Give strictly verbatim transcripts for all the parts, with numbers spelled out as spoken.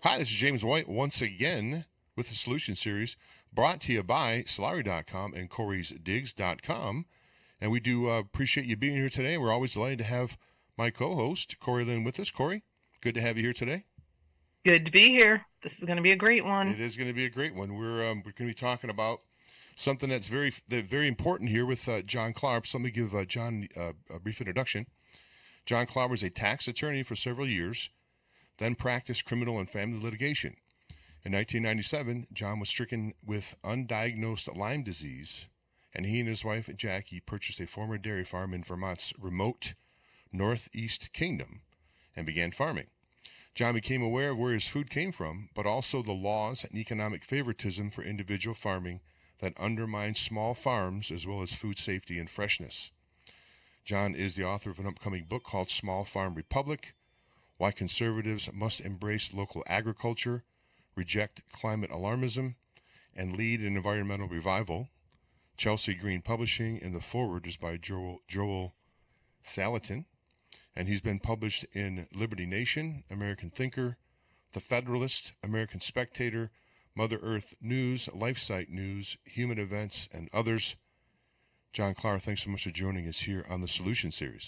Hi, this is James White once again with the Solution Series brought to you by Solari dot com and Corey's Digs dot com. And we do uh, appreciate you being here today. We're always delighted to have my co-host, Corey Lynn, with us. Corey, good to have you here today. Good to be here. This is going to be a great one. It is going to be a great one. We're um, we're going to be talking about something that's very very important here with uh, John Klauer. So let me give uh, John uh, a brief introduction. John Klauer was a tax attorney for several years, then practiced criminal and family litigation. In nineteen ninety-seven, John was stricken with undiagnosed Lyme disease, and he and his wife, Jackie, purchased a former dairy farm in Vermont's remote Northeast Kingdom and began farming. John became aware of where his food came from, but also the laws and economic favoritism for individual farming that undermine small farms as well as food safety and freshness. John is the author of an upcoming book called Small Farm Republic: Why Conservatives Must Embrace Local Agriculture, Reject Climate Alarmism, and Lead an Environmental Revival. Chelsea Green Publishing, and the foreword is by Joel, Joel Salatin. And he's been published in Liberty Nation, American Thinker, The Federalist, American Spectator, Mother Earth News, LifeSite News, Human Events, and others. John Klauer, thanks so much for joining us here on the Solution Series.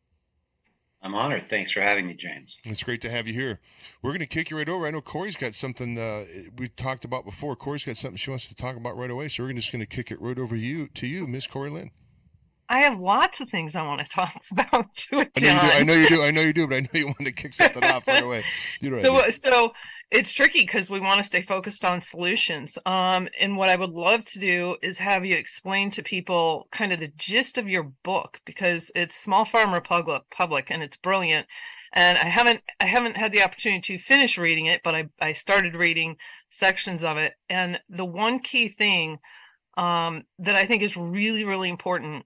I'm honored. Thanks for having me, James. It's great to have you here. We're going to kick you right over. I know Corey's got something uh, we talked about before. Corey's got something she wants to talk about right away, so we're just going to kick it right over you to you, Miss Corey Lynn. I have lots of things I want to talk about to it, John. I know you do. I know you do. I know you do, but I know you want to kick something off right away. You know so, I mean. so it's tricky because we want to stay focused on solutions. Um, and what I would love to do is have you explain to people kind of the gist of your book, because it's Small Farm Republic, Public, and it's brilliant. And I haven't I haven't had the opportunity to finish reading it, but I, I started reading sections of it. And the one key thing um, that I think is really, really important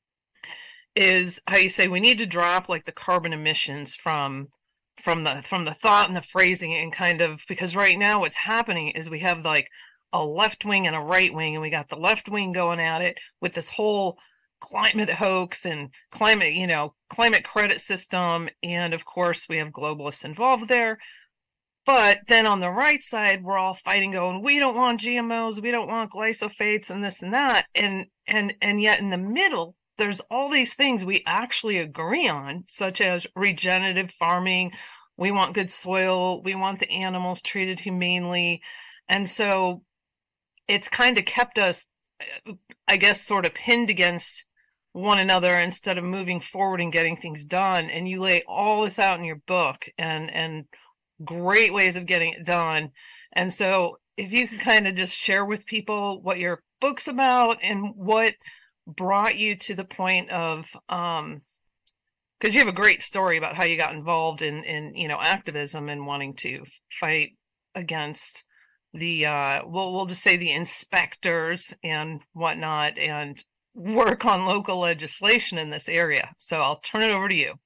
is how you say we need to drop like the carbon emissions from from the from the thought and the phrasing, and kind of, because right now what's happening is we have like a left wing and a right wing, and we got the left wing going at it with this whole climate hoax and climate, you know, climate credit system, and of course we have globalists involved there. But then on the right side, we're all fighting, going, we don't want G M Os, we don't want glyphosates and this and that, and and and yet in the middle there's all these things we actually agree on, such as regenerative farming. We want good soil. We want the animals treated humanely. And so it's kind of kept us, I guess, sort of pinned against one another instead of moving forward and getting things done. And you lay all this out in your book, and, and great ways of getting it done. And so if you could kind of just share with people what your book's about and what brought you to the point of, um because you have a great story about how you got involved in in you know activism and wanting to fight against the uh well we'll just say the inspectors and whatnot, and work on local legislation in this area. So I'll turn it over to you.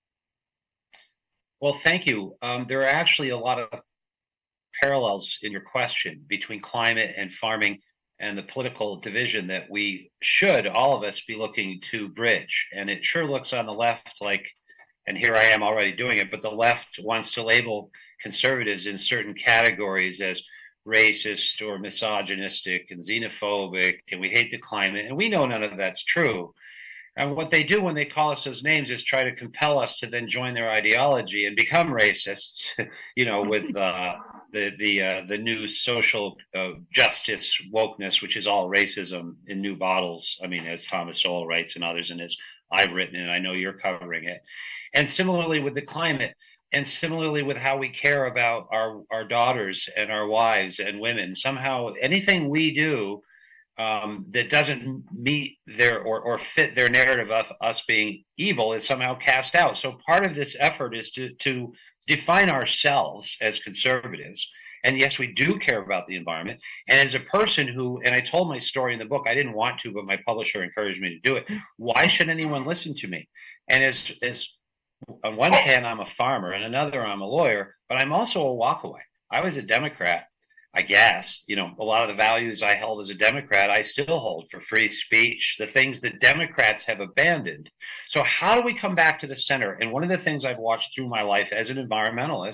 Well, thank you. Um, there are actually a lot of parallels in your question between climate and farming and the political division that we should, all of us, be looking to bridge. And it sure looks on the left like, and here I am already doing it, but the left wants to label conservatives in certain categories as racist or misogynistic and xenophobic, and we hate the climate. And we know none of that's true. And what they do when they call us those names is try to compel us to then join their ideology and become racists, you know, with uh, the the uh, the new social uh, justice wokeness, which is all racism in new bottles. I mean, as Thomas Sowell writes and others, and as I've written, and I know you're covering it. And similarly with the climate, and similarly with how we care about our, our daughters and our wives and women. Somehow anything we do Um, that doesn't meet their or, or fit their narrative of us being evil is somehow cast out. So part of this effort is to, to define ourselves as conservatives. And yes, we do care about the environment. And as a person who, and I told my story in the book, I didn't want to, but my publisher encouraged me to do it. Why should anyone listen to me? And as, as on one hand, I'm a farmer, and another, I'm a lawyer, but I'm also a walkaway. I was a Democrat. I guess, you know, a lot of the values I held as a Democrat, I still hold for free speech, the things that Democrats have abandoned. So how do we come back to the center? And one of the things I've watched through my life as an environmentalist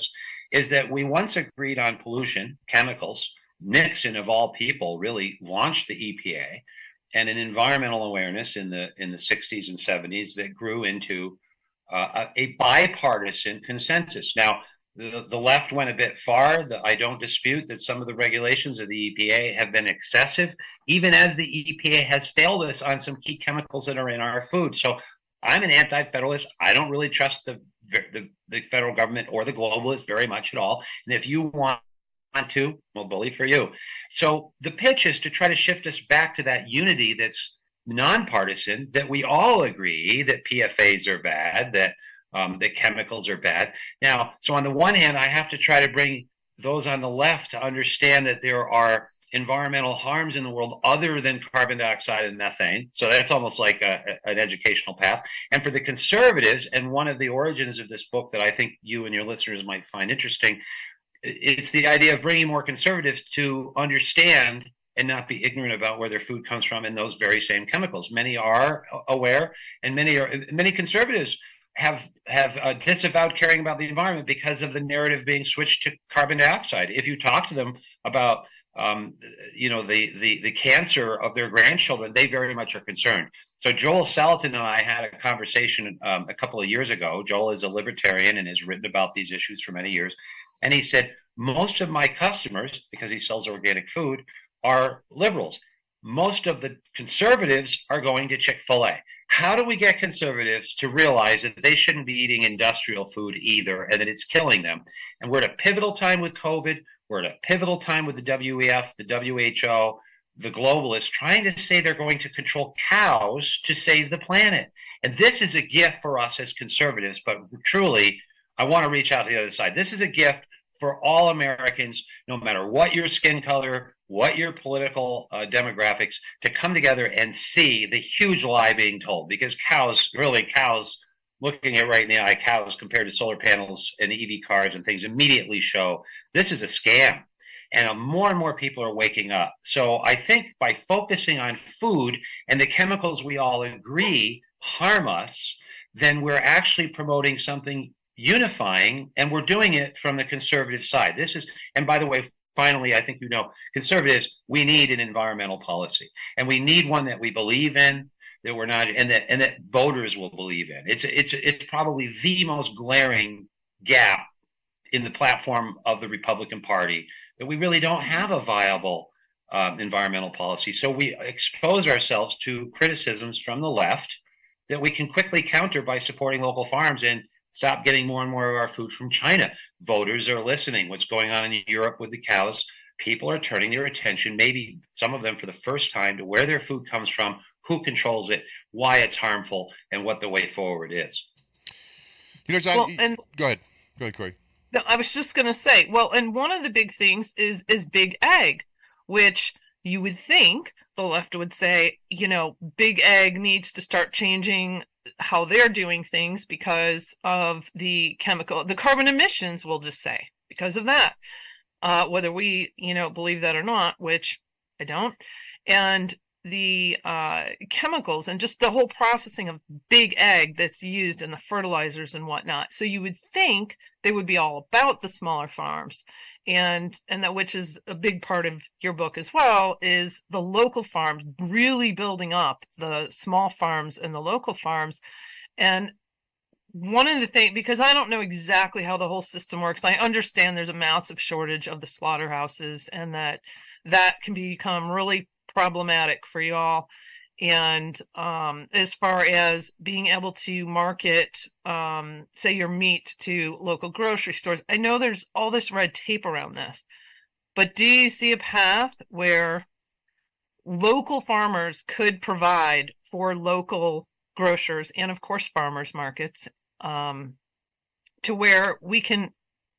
is that we once agreed on pollution, chemicals. Nixon, of all people, really launched the E P A, and an environmental awareness in the in the sixties and seventies that grew into uh, a, a bipartisan consensus. Now, the, the left went a bit far. The, I don't dispute that some of the regulations of the E P A have been excessive, even as the E P A has failed us on some key chemicals that are in our food. So I'm an anti-federalist. I don't really trust the, the, the federal government or the globalists very much at all. And if you want to, well, bully for you. So the pitch is to try to shift us back to that unity that's nonpartisan, that we all agree that P F As are bad, that um, that chemicals are bad. Now, so on the one hand, I have to try to bring those on the left to understand that there are environmental harms in the world other than carbon dioxide and methane. So that's almost like a, an educational path. And for the conservatives, and one of the origins of this book that I think you and your listeners might find interesting, it's the idea of bringing more conservatives to understand and not be ignorant about where their food comes from and those very same chemicals. Many are aware, and many are many conservatives have have uh, disavowed caring about the environment because of the narrative being switched to carbon dioxide. If you talk to them about um, you know the, the the cancer of their grandchildren, they very much are concerned. So Joel Salatin and I had a conversation um, a couple of years ago. Joel is a libertarian and has written about these issues for many years. And he said, most of my customers, because he sells organic food, are liberals. Most of the conservatives are going to Chick-fil-A. How do we get conservatives to realize that they shouldn't be eating industrial food either and that it's killing them? And we're at a pivotal time with COVID. We're at a pivotal time with the W E F, the W H O, the globalists trying to say they're going to control cows to save the planet. And this is a gift for us as conservatives, but truly, I want to reach out to the other side. This is a gift for all Americans, no matter what your skin color, what your political uh, demographics, to come together and see the huge lie being told. Because cows, really cows, looking at right in the eye, cows compared to solar panels and E V cars and things immediately show this is a scam. And uh, more and more people are waking up. So I think by focusing on food and the chemicals we all agree harm us, then we're actually promoting something unifying, and we're doing it from the conservative side. This is, and by the way, finally, I think you know, conservatives, we need an environmental policy, and we need one that we believe in, that we're not, and that and that voters will believe in. It's it's it's probably the most glaring gap in the platform of the Republican Party, that we really don't have a viable um, environmental policy. So we expose ourselves to criticisms from the left that we can quickly counter by supporting local farms and stop getting more and more of our food from China. Voters are listening. What's going on in Europe with the cows? People are turning their attention, maybe some of them for the first time, to where their food comes from, who controls it, why it's harmful, and what the way forward is. You know, John, well, and, go ahead. Go ahead, Corey. No, I was just going to say, well, and one of the big things is is big ag, which you would think the left would say, you know, big ag needs to start changing how they're doing things because of the chemical, the carbon emissions, we'll just say, because of that, uh, whether we, you know, believe that or not, which I don't. And the uh, chemicals and just the whole processing of big ag that's used in the fertilizers and whatnot. So you would think they would be all about the smaller farms, and and that, which is a big part of your book as well, is the local farms, really building up the small farms and the local farms. And one of the things, because I don't know exactly how the whole system works, I understand there's a massive shortage of the slaughterhouses, and that that can become really problematic for y'all. And um, as far as being able to market, um, say, your meat to local grocery stores, I know there's all this red tape around this, but do you see a path where local farmers could provide for local grocers and, of course, farmers markets, um, to where we can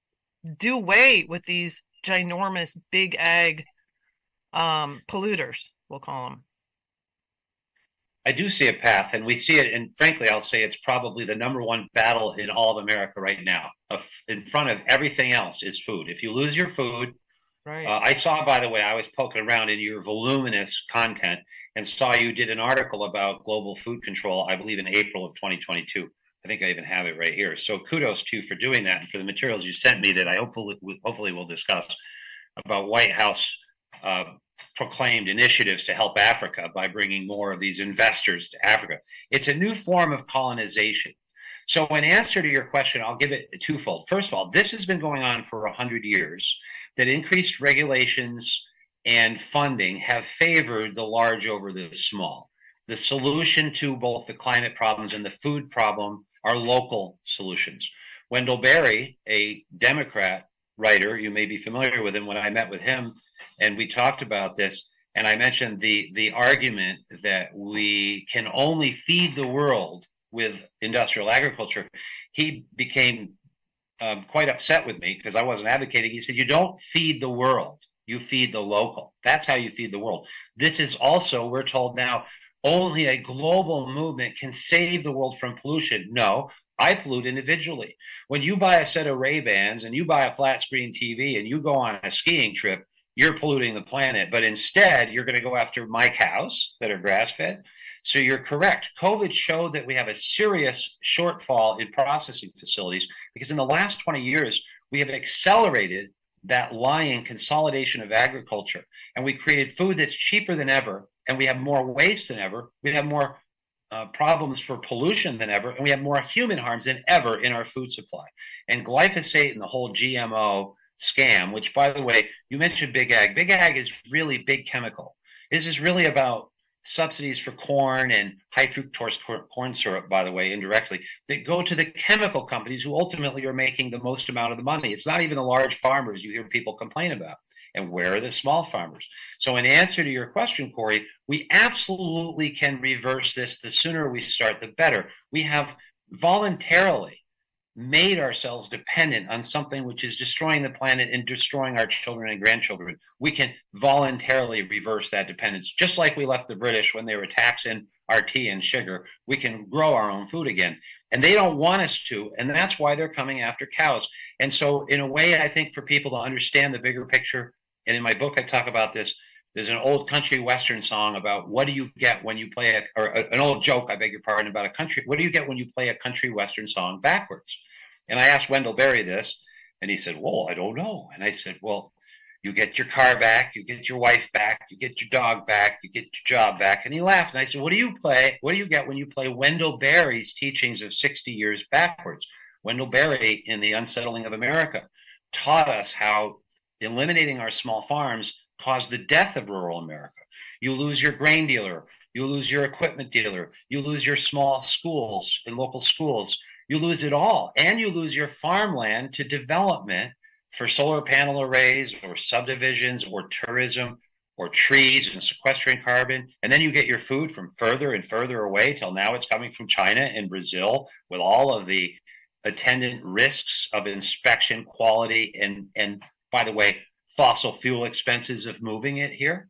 do away with these ginormous big ag um, polluters, we'll call them? I do see a path, and we see it, and frankly, I'll say it's probably the number one battle in all of America right now. In front of everything else is food. If you lose your food, right. uh, I saw, by the way, I was poking around in your voluminous content and saw you did an article about global food control, I believe in April of twenty twenty-two. I think I even have it right here. So kudos to you for doing that, and for the materials you sent me that I hopefully hopefully will discuss about White House uh, proclaimed initiatives to help Africa by bringing more of these investors to Africa. It's a new form of colonization. So in answer to your question, I'll give it twofold. First of all, this has been going on for one hundred years, that increased regulations and funding have favored the large over the small. The solution to both the climate problems and the food problem are local solutions. Wendell Berry, a Democrat writer, you may be familiar with him, when I met with him and we talked about this, and I mentioned the, the argument that we can only feed the world with industrial agriculture, he became um, quite upset with me because I wasn't advocating. He said, you don't feed the world, you feed the local. That's how you feed the world. This is also, we're told now, only a global movement can save the world from pollution. No, I pollute individually. When you buy a set of Ray-Bans and you buy a flat screen T V and you go on a skiing trip, you're polluting the planet. But instead, you're going to go after my cows that are grass-fed. So you're correct. COVID showed that we have a serious shortfall in processing facilities because in the last twenty years, we have accelerated that lying consolidation of agriculture. And we created food that's cheaper than ever. And we have more waste than ever. We have more uh, problems for pollution than ever. And we have more human harms than ever in our food supply. And glyphosate and the whole G M O scam, which, by the way, you mentioned big ag. Big ag is really big chemical. This is really about subsidies for corn and high fructose corn syrup, by the way, indirectly, that go to the chemical companies who ultimately are making the most amount of the money. It's not even the large farmers you hear people complain about. And where are the small farmers? So in answer to your question, Corey, we absolutely can reverse this. The sooner we start, the better. We have voluntarily made ourselves dependent on something which is destroying the planet and destroying our children and grandchildren. We can voluntarily reverse that dependence, just like we left the British when they were taxing our tea and sugar. We can grow our own food again. And they don't want us to, and that's why they're coming after cows. And so in a way, I think for people to understand the bigger picture, and in my book, I talk about this, there's an old country western song about what do you get when you play, a, or an old joke, I beg your pardon, about a country, what do you get when you play a country western song backwards? And I asked Wendell Berry this, and he said, well, I don't know. And I said, well, you get your car back, you get your wife back, you get your dog back, you get your job back. And he laughed. And I said, what do you play? What do you get when you play Wendell Berry's teachings of sixty years backwards? Wendell Berry in The Unsettling of America taught us how eliminating our small farms caused the death of rural America. You lose your grain dealer, you lose your equipment dealer, you lose your small schools and local schools. You lose it all, and you lose your farmland to development for solar panel arrays or subdivisions or tourism or trees and sequestering carbon. And then you get your food from further and further away till now it's coming from China and Brazil with all of the attendant risks of inspection, quality, and, and by the way, fossil fuel expenses of moving it here.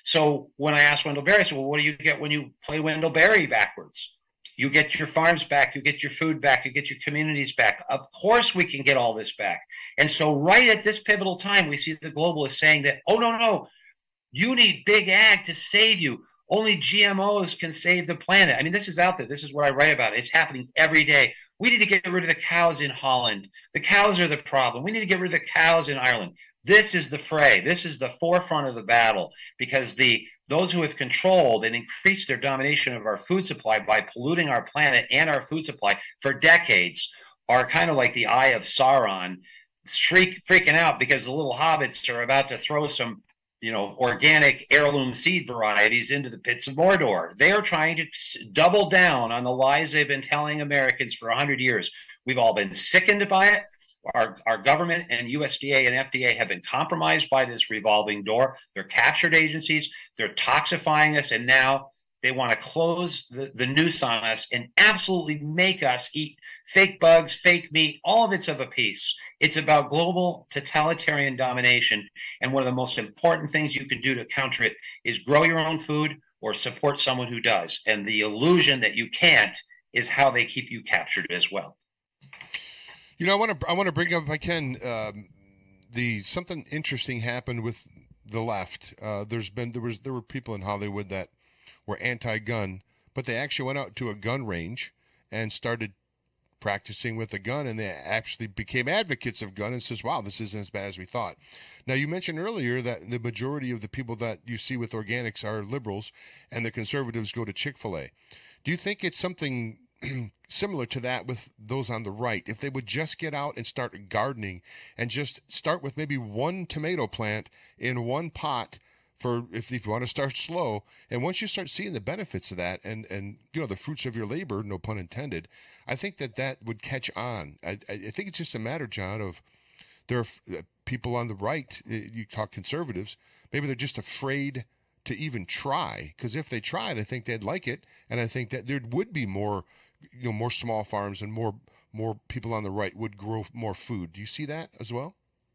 So when I asked Wendell Berry, I said, well, what do you get when you play Wendell Berry backwards? You get your farms back, you get your food back, you get your communities back. Of course we can get all this back. And so right at this pivotal time, we see the globalists saying that, oh, no, no, you need big ag to save you. Only G M Os can save the planet. I mean, this is out there. This is what I write about. It's happening every day. We need to get rid of the cows in Holland. The cows are the problem. We need to get rid of the cows in Ireland. This is the fray. This is the forefront of the battle because the those who have controlled and increased their domination of our food supply by polluting our planet and our food supply for decades are kind of like the Eye of Sauron, shriek, freaking out because the little hobbits are about to throw some, you know, organic heirloom seed varieties into the pits of Mordor. They are trying to double down on the lies they've been telling Americans for one hundred years. We've all been sickened by it. Our, our government and U S D A and F D A have been compromised by this revolving door. They're captured agencies. They're toxifying us. And now they want to close the, the noose on us and absolutely make us eat fake bugs, fake meat. All of it's of a piece. It's about global totalitarian domination. And one of the most important things you can do to counter it is grow your own food or support someone who does. And the illusion that you can't is how they keep you captured as well. You know, I want to I want to bring up, if I can, um, the something interesting happened with the left. Uh, there's been there was there were people in Hollywood that were anti-gun, but they actually went out to a gun range and started practicing with a gun, and they actually became advocates of gun and says, wow, this isn't as bad as we thought. Now, you mentioned earlier that the majority of the people that you see with organics are liberals, and the conservatives go to Chick-fil-A. Do you think it's something similar to that with those on the right? If they would just get out and start gardening and just start with maybe one tomato plant in one pot, for if, if you want to start slow, and once you start seeing the benefits of that and, and you know, the fruits of your labor, no pun intended, I think that that would catch on. I, I think it's just a matter, John, of there are people on the right, you talk conservatives, maybe they're just afraid to even try, because if they tried, I think they'd like it, and I think that there would be more, you know, more small farms and more more people on the right would grow more food. Do you see that as well?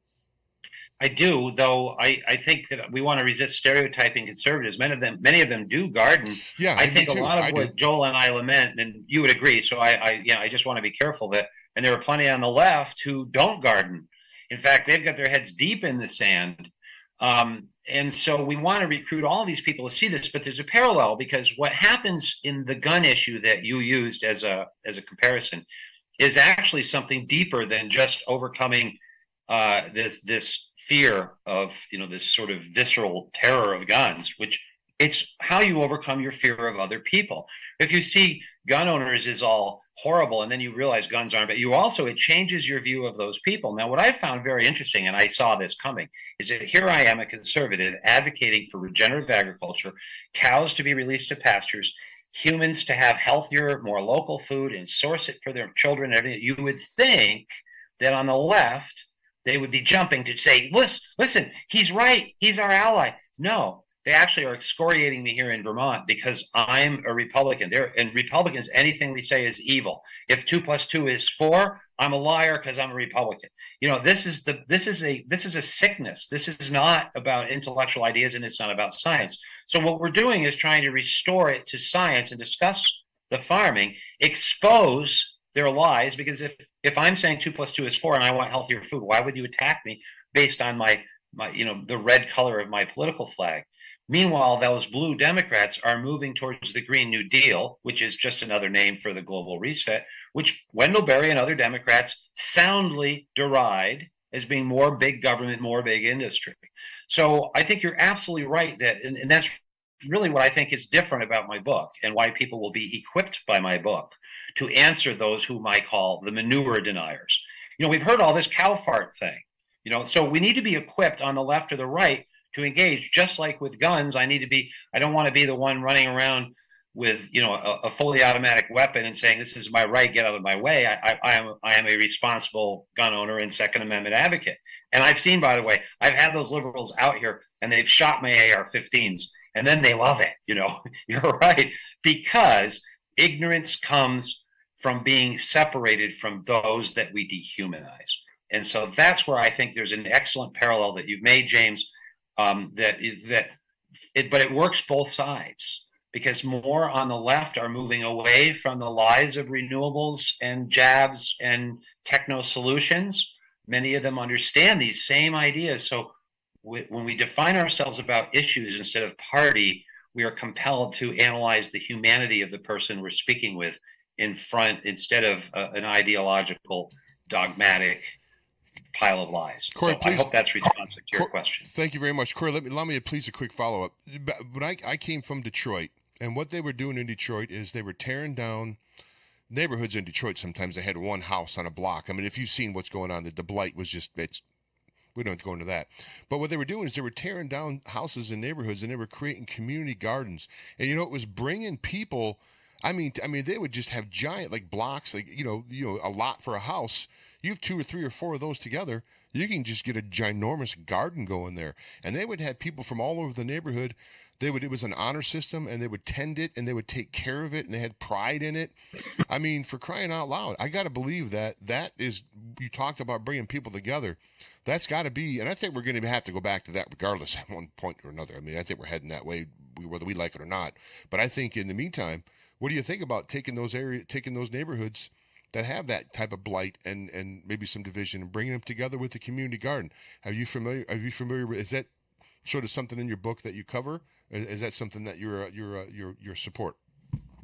I do, though. I, I think that we want to resist stereotyping conservatives. Many of them, many of them do garden. Yeah, I, I think a too. lot of I what do. Joel and I lament, and you would agree. So I, I, you know, I just want to be careful that. And there are plenty on the left who don't garden. In fact, they've got their heads deep in the sand. Um, and so we want to recruit all these people to see this. But there's a parallel, because what happens in the gun issue that you used as a as a comparison is actually something deeper than just overcoming uh, this this fear of, you know, this sort of visceral terror of guns, which it's how you overcome your fear of other people. If you see gun owners is all horrible, and then you realize guns aren't, but you also, it changes your view of those people. Now, what I found very interesting, and I saw this coming, is that here I am, a conservative, advocating for regenerative agriculture, cows to be released to pastures, humans to have healthier, more local food and source it for their children and everything. You would think that on the left, they would be jumping to say, listen, listen, he's right. He's our ally. No, they actually are excoriating me here in Vermont because I'm a Republican. They're, and Republicans, anything we say is evil. If two plus two is four, I'm a liar because I'm a Republican. You know, this is the this is a this is a sickness. This is not about intellectual ideas, and it's not about science. So what we're doing is trying to restore it to science and discuss the farming, expose their lies, because if if I'm saying two plus two is four and I want healthier food, why would you attack me based on my my you know the red color of my political flag? Meanwhile, those blue Democrats are moving towards the Green New Deal, which is just another name for the global reset, which Wendell Berry and other Democrats soundly deride as being more big government, more big industry. So I think you're absolutely right that, and, and that's really what I think is different about my book, and why people will be equipped by my book to answer those whom I call the manure deniers. You know, we've heard all this cow fart thing, you know, so we need to be equipped on the left or the right to engage. Just like with guns, I need to be, I don't want to be the one running around with, you know, a, a fully automatic weapon and saying, this is my right, get out of my way. I, I, I am I am a responsible gun owner and Second Amendment advocate. And I've seen, by the way, I've had those liberals out here and they've shot my A R fifteens. And then they love it, you know, you're right, because ignorance comes from being separated from those that we dehumanize. And so that's where I think there's an excellent parallel that you've made, James, um, that that it, but it works both sides, because more on the left are moving away from the lies of renewables and jabs and techno solutions. Many of them understand these same ideas. So when we define ourselves about issues instead of party, we are compelled to analyze the humanity of the person we're speaking with in front, instead of uh, an ideological, dogmatic pile of lies. Corey, so please, I hope that's responsive to your Cor- question. Thank you very much, Corey. Let me allow me to please a quick follow up. When I, I came from Detroit, and what they were doing in Detroit is they were tearing down neighborhoods in Detroit. Sometimes they had one house on a block. I mean, if you've seen what's going on, the, the blight was just it's. We don't have to go into that. But what they were doing is they were tearing down houses and neighborhoods, and they were creating community gardens. And, you know, it was bringing people. I mean, I mean, they would just have giant, like, blocks, like, you know, you know, a lot for a house. You have two or three or four of those together, you can just get a ginormous garden going there. And they would have people from all over the neighborhood. They would, it was an honor system, and they would tend it, and they would take care of it, and they had pride in it. I mean, for crying out loud, I got to believe that that is, you talked about bringing people together. That's got to be, and I think we're going to have to go back to that regardless at one point or another. I mean, I think we're heading that way, whether we like it or not. But I think in the meantime, what do you think about taking those area, taking those neighborhoods that have that type of blight and, and maybe some division and bringing them together with the community garden? Are you familiar? Are you familiar with? Is that sort of something in your book that you cover? Is, is that something that you're you're you're you're support?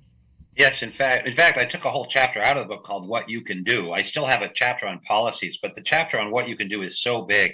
Yes, in fact, in fact, I took a whole chapter out of the book called "What You Can Do." I still have a chapter on policies, but the chapter on what you can do is so big.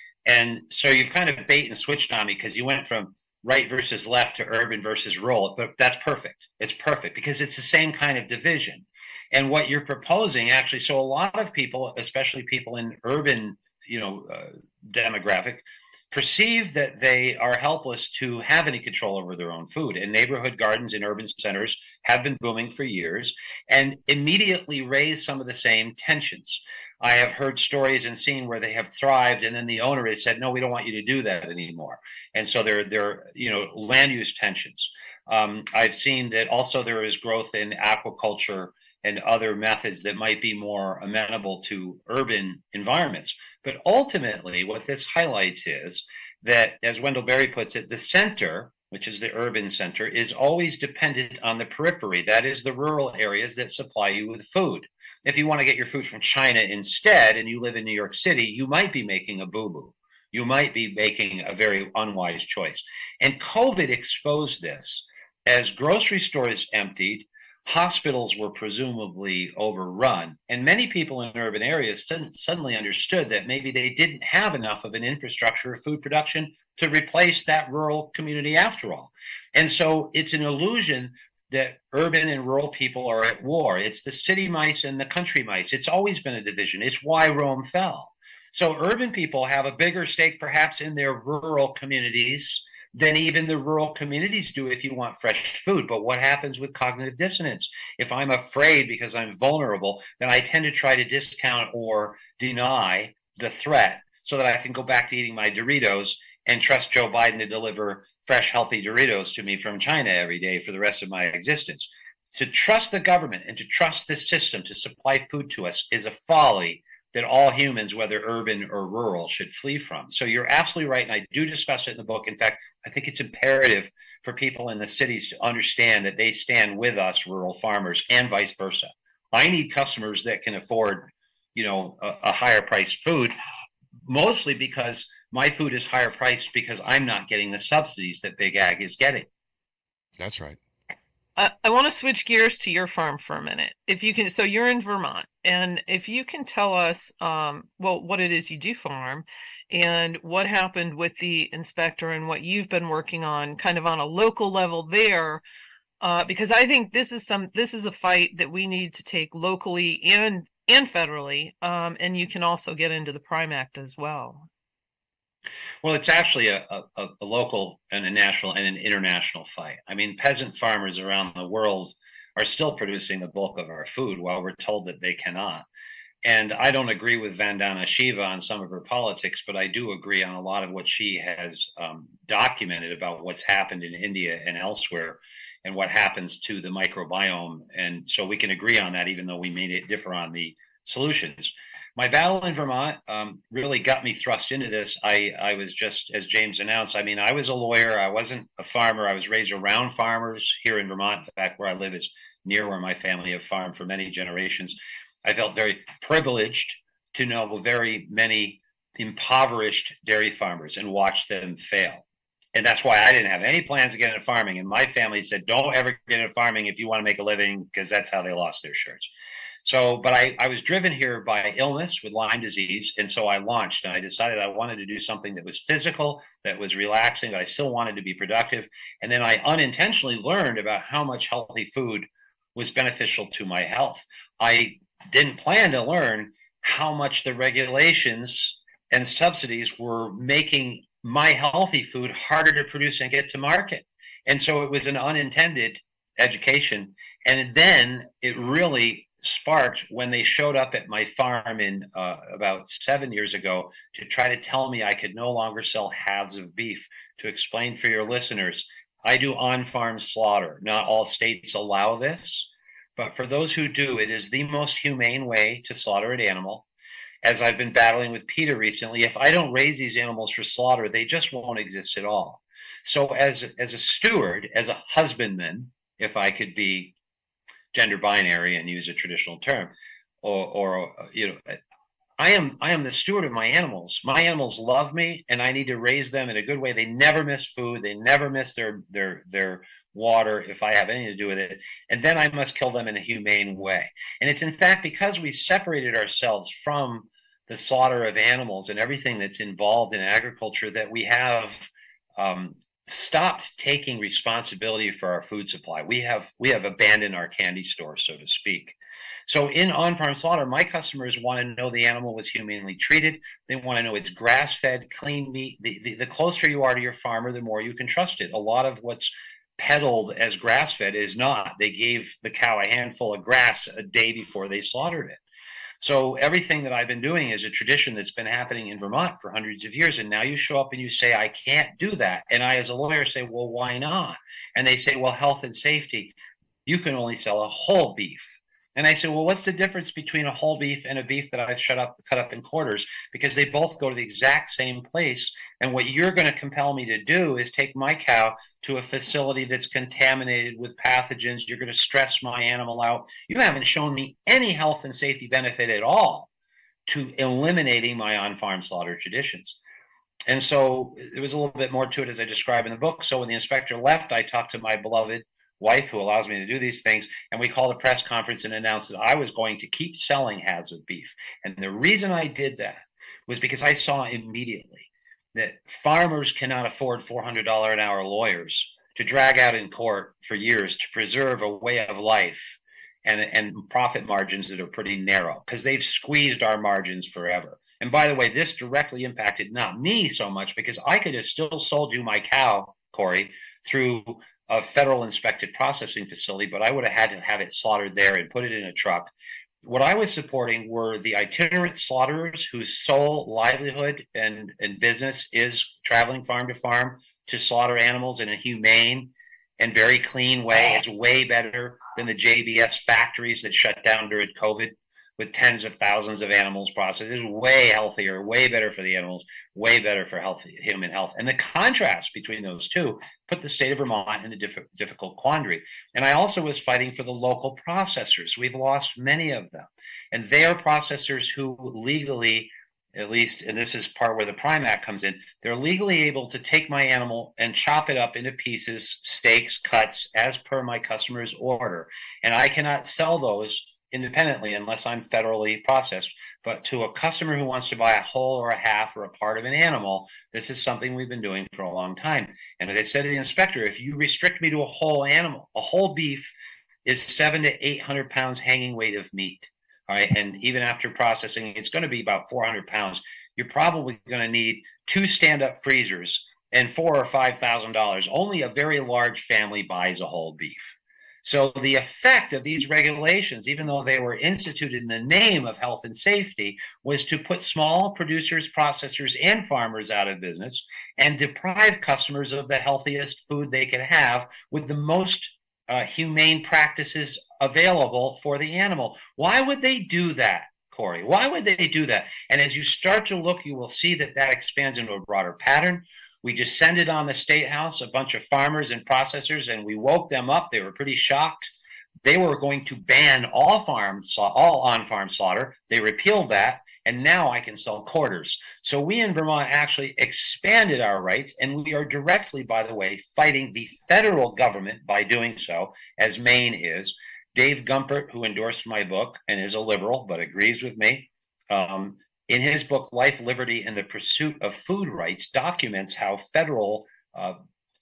And so you've kind of bait and switched on me because you went from right versus left to urban versus rural, but that's perfect. It's perfect because it's the same kind of division. And what you're proposing actually, so a lot of people, especially people in urban, you know, uh, demographic, perceive that they are helpless to have any control over their own food. And neighborhood gardens in urban centers have been booming for years and immediately raise some of the same tensions. I have heard stories and seen where they have thrived, and then the owner has said, "No, we don't want you to do that anymore." And so there, there, you know, land use tensions. Um, I've seen that also there is growth in aquaculture and other methods that might be more amenable to urban environments. But ultimately, what this highlights is that, as Wendell Berry puts it, the center, which is the urban center, is always dependent on the periphery. That is the rural areas that supply you with food. If you want to get your food from China instead and you live in New York City, you might be making a boo-boo. You might be making a very unwise choice. And COVID exposed this. As grocery stores emptied, hospitals were presumably overrun, and many people in urban areas suddenly understood that maybe they didn't have enough of an infrastructure of food production to replace that rural community after all. And so it's an illusion that urban and rural people are at war. It's the city mice and the country mice. It's always been a division. It's why Rome fell. So urban people have a bigger stake perhaps in their rural communities than even the rural communities do if you want fresh food. But what happens with cognitive dissonance? If I'm afraid because I'm vulnerable, then I tend to try to discount or deny the threat so that I can go back to eating my Doritos and trust Joe Biden to deliver fresh, healthy Doritos to me from China every day for the rest of my existence. To trust the government and to trust the system to supply food to us is a folly that all humans, whether urban or rural, should flee from. So you're absolutely right, and I do discuss it in the book. In fact, I think it's imperative for people in the cities to understand that they stand with us, rural farmers, and vice versa. I need customers that can afford, you know, a, a higher priced food, mostly because my food is higher priced because I'm not getting the subsidies that Big Ag is getting. That's right. I, I want to switch gears to your farm for a minute. If you can, so you're in Vermont, and if you can tell us, um, well, what it is you do farm and what happened with the inspector and what you've been working on kind of on a local level there, uh, because I think this is some, this is a fight that we need to take locally and, and federally. Um, and you can also get into the Prime Act as well. Well, it's actually a, a, a local and a national and an international fight. I mean, peasant farmers around the world are still producing the bulk of our food while we're told that they cannot. And I don't agree with Vandana Shiva on some of her politics, but I do agree on a lot of what she has um, documented about what's happened in India and elsewhere and what happens to the microbiome. And so we can agree on that, even though we may differ on the solutions. My battle in Vermont um, really got me thrust into this. I, I was just, as James announced, I mean, I was a lawyer. I wasn't a farmer. I was raised around farmers here in Vermont. In fact, where I live is near where my family have farmed for many generations. I felt very privileged to know very many impoverished dairy farmers and watch them fail. And that's why I didn't have any plans to get into farming. And my family said, don't ever get into farming if you want to make a living, because that's how they lost their shirts. So, but I, I was driven here by illness with Lyme disease. And so I launched and I decided I wanted to do something that was physical, that was relaxing, but I still wanted to be productive. And then I unintentionally learned about how much healthy food was beneficial to my health. I didn't plan to learn how much the regulations and subsidies were making my healthy food harder to produce and get to market. And so it was an unintended education. And then it really sparked when they showed up at my farm in uh, about seven years ago to try to tell me I could no longer sell halves of beef. To explain for your listeners, I do on-farm slaughter. Not all states allow this, but for those who do, it is the most humane way to slaughter an animal. As I've been battling with PETA recently, if I don't raise these animals for slaughter, they just won't exist at all. So as, as a steward, as a husbandman, if I could be gender binary and use a traditional term, or, or you know, I am I am the steward of my animals. My animals love me, and I need to raise them in a good way. They never miss food. They never miss their their their water if I have anything to do with it. And then I must kill them in a humane way. And it's in fact because we separated ourselves from the slaughter of animals and everything that's involved in agriculture that we have um, stopped taking responsibility for our food supply. We have we have abandoned our candy store, so to speak. So in on-farm slaughter, my customers want to know the animal was humanely treated. They want to know it's grass-fed, clean meat. The, the, the closer you are to your farmer, the more you can trust it. A lot of what's peddled as grass-fed is not. They gave the cow a handful of grass a day before they slaughtered it. So everything that I've been doing is a tradition that's been happening in Vermont for hundreds of years. And now you show up and you say, I can't do that. And I, as a lawyer, say, well, why not? And they say, well, health and safety. You can only sell a whole beef. And I said, well, what's the difference between a whole beef and a beef that I've shut up, cut up in quarters? Because they both go to the exact same place. And what you're going to compel me to do is take my cow to a facility that's contaminated with pathogens. You're going to stress my animal out. You haven't shown me any health and safety benefit at all to eliminating my on-farm slaughter traditions. And so there was a little bit more to it, as I describe in the book. So when the inspector left, I talked to my beloved wife, who allows me to do these things, and we called a press conference and announced that I was going to keep selling halves of beef. And the reason I did that was because I saw immediately that farmers cannot afford four hundred dollars an hour lawyers to drag out in court for years to preserve a way of life and, and profit margins that are pretty narrow, because they've squeezed our margins forever. And by the way, this directly impacted not me so much, because I could have still sold you my cow, Corey, through a federal inspected processing facility, but I would have had to have it slaughtered there and put it in a truck. What I was supporting were the itinerant slaughterers whose sole livelihood and, and business is traveling farm to farm to slaughter animals in a humane and very clean way. It's way better than the J B S factories that shut down during COVID with tens of thousands of animals processed. It's way healthier, way better for the animals, way better for health, human health. And the contrast between those two put the state of Vermont in a diff- difficult quandary. And I also was fighting for the local processors. We've lost many of them. And they are processors who legally, at least, and this is part where the Prime Act comes in, they're legally able to take my animal and chop it up into pieces, steaks, cuts, as per my customer's order. And I cannot sell those independently unless I'm federally processed. But to a customer who wants to buy a whole or a half or a part of an animal, this is something we've been doing for a long time. And as I said to the inspector, if you restrict me to a whole animal, a whole beef is seven to eight hundred pounds hanging weight of meat. All right. And even after processing, it's going to be about four hundred pounds. You're probably going to need two stand-up freezers and four or five thousand dollars. Only a very large family buys a whole beef. So the effect of these regulations, even though they were instituted in the name of health and safety, was to put small producers, processors, and farmers out of business and deprive customers of the healthiest food they could have with the most uh, humane practices available for the animal. Why would they do that, Corey? Why would they do that? And as you start to look, you will see that that expands into a broader pattern. We descended on the State House, a bunch of farmers and processors, and we woke them up. They were pretty shocked. They were going to ban all farm, all on-farm slaughter. They repealed that, and now I can sell quarters. So we in Vermont actually expanded our rights, and we are directly, by the way, fighting the federal government by doing so, as Maine is. Dave Gumpert, who endorsed my book and is a liberal but agrees with me, um, in his book, Life, Liberty, and the Pursuit of Food Rights, documents how federal uh,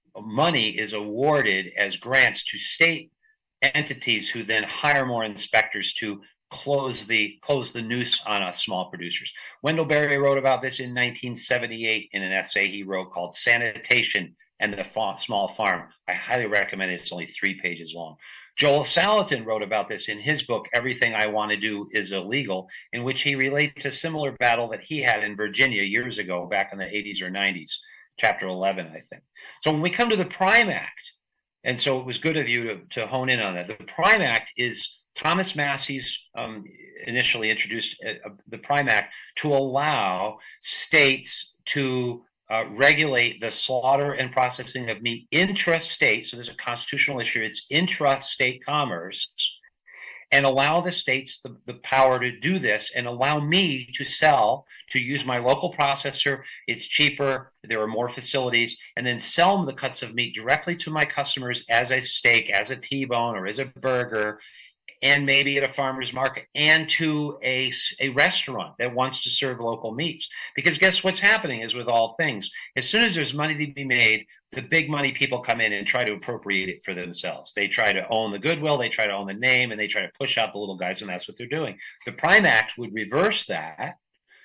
money is awarded as grants to state entities who then hire more inspectors to close the close the noose on us small producers. Wendell Berry wrote about this in nineteen seventy-eight in an essay he wrote called Sanitation and the Fa- Small Farm. I highly recommend it. It's only three pages long. Joel Salatin wrote about this in his book, Everything I Want to Do Is Illegal, in which he relates a similar battle that he had in Virginia years ago, back in the eighties or nineties, chapter eleven, I think. So when we come to the Prime Act, and so it was good of you to, to hone in on that. The Prime Act is Thomas Massey's um, initially introduced uh, the Prime Act to allow states to Uh, regulate the slaughter and processing of meat intrastate. So there's a constitutional issue. It's intrastate commerce. and allow the states the, the power to do this and allow me to sell, to use my local processor. It's cheaper. There are more facilities, and then sell the cuts of meat directly to my customers as a steak, as a T-bone, or as a burger, and maybe at a farmer's market, and to a, a restaurant that wants to serve local meats. Because guess what's happening is with all things, as soon as there's money to be made, the big money people come in and try to appropriate it for themselves. They try to own the goodwill, they try to own the name, and they try to push out the little guys, and that's what they're doing. The Prime Act would reverse that.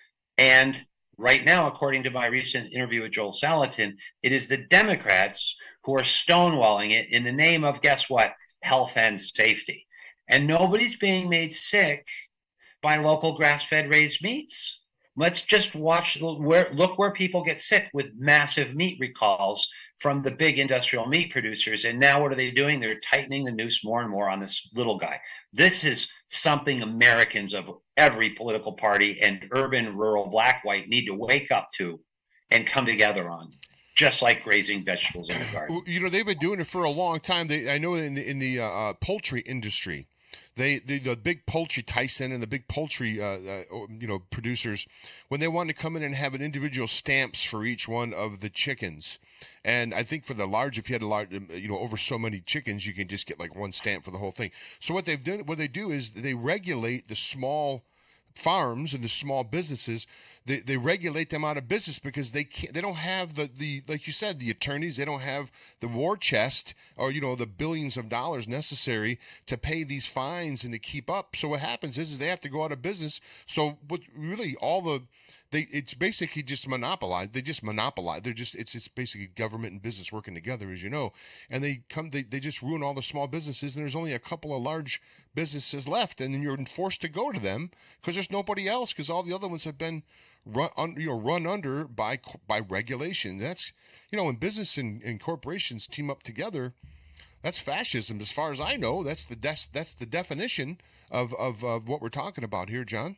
And right now, according to my recent interview with Joel Salatin, it is the Democrats who are stonewalling it in the name of, guess what, health and safety. And nobody's being made sick by local grass-fed raised meats. Let's just watch where look where people get sick with massive meat recalls from the big industrial meat producers. And now what are they doing? They're tightening the noose more and more on this little guy. This is something Americans of every political party and urban, rural, black, white need to wake up to and come together on. Just like grazing vegetables in the garden. You know, they've been doing it for a long time. They, I know in the, in the uh, poultry industry, they, they the big poultry, Tyson and the big poultry, uh, uh, you know, producers, when they wanted to come in and have an individual stamps for each one of the chickens. And I think for the large, if you had a large, you know, over so many chickens, you can just get like one stamp for the whole thing. So what they've done, what they do is they regulate the small farms and the small businesses. They they regulate them out of business because they can't, they don't have the, the like you said, the attorneys. They don't have the war chest or, you know, the billions of dollars necessary to pay these fines and to keep up. So what happens is, is they have to go out of business. So what really all the they it's basically just monopolized. They just monopolize. They're just it's it's basically government and business working together, as you know. And they come they, they just ruin all the small businesses, and there's only a couple of large businesses left, and then you're forced to go to them because there's nobody else, because all the other ones have been run you know run under by by regulation. That's, you know, when business and, and corporations team up together, that's fascism as far as I know. That's the des- that's the definition of, of of what we're talking about here, John.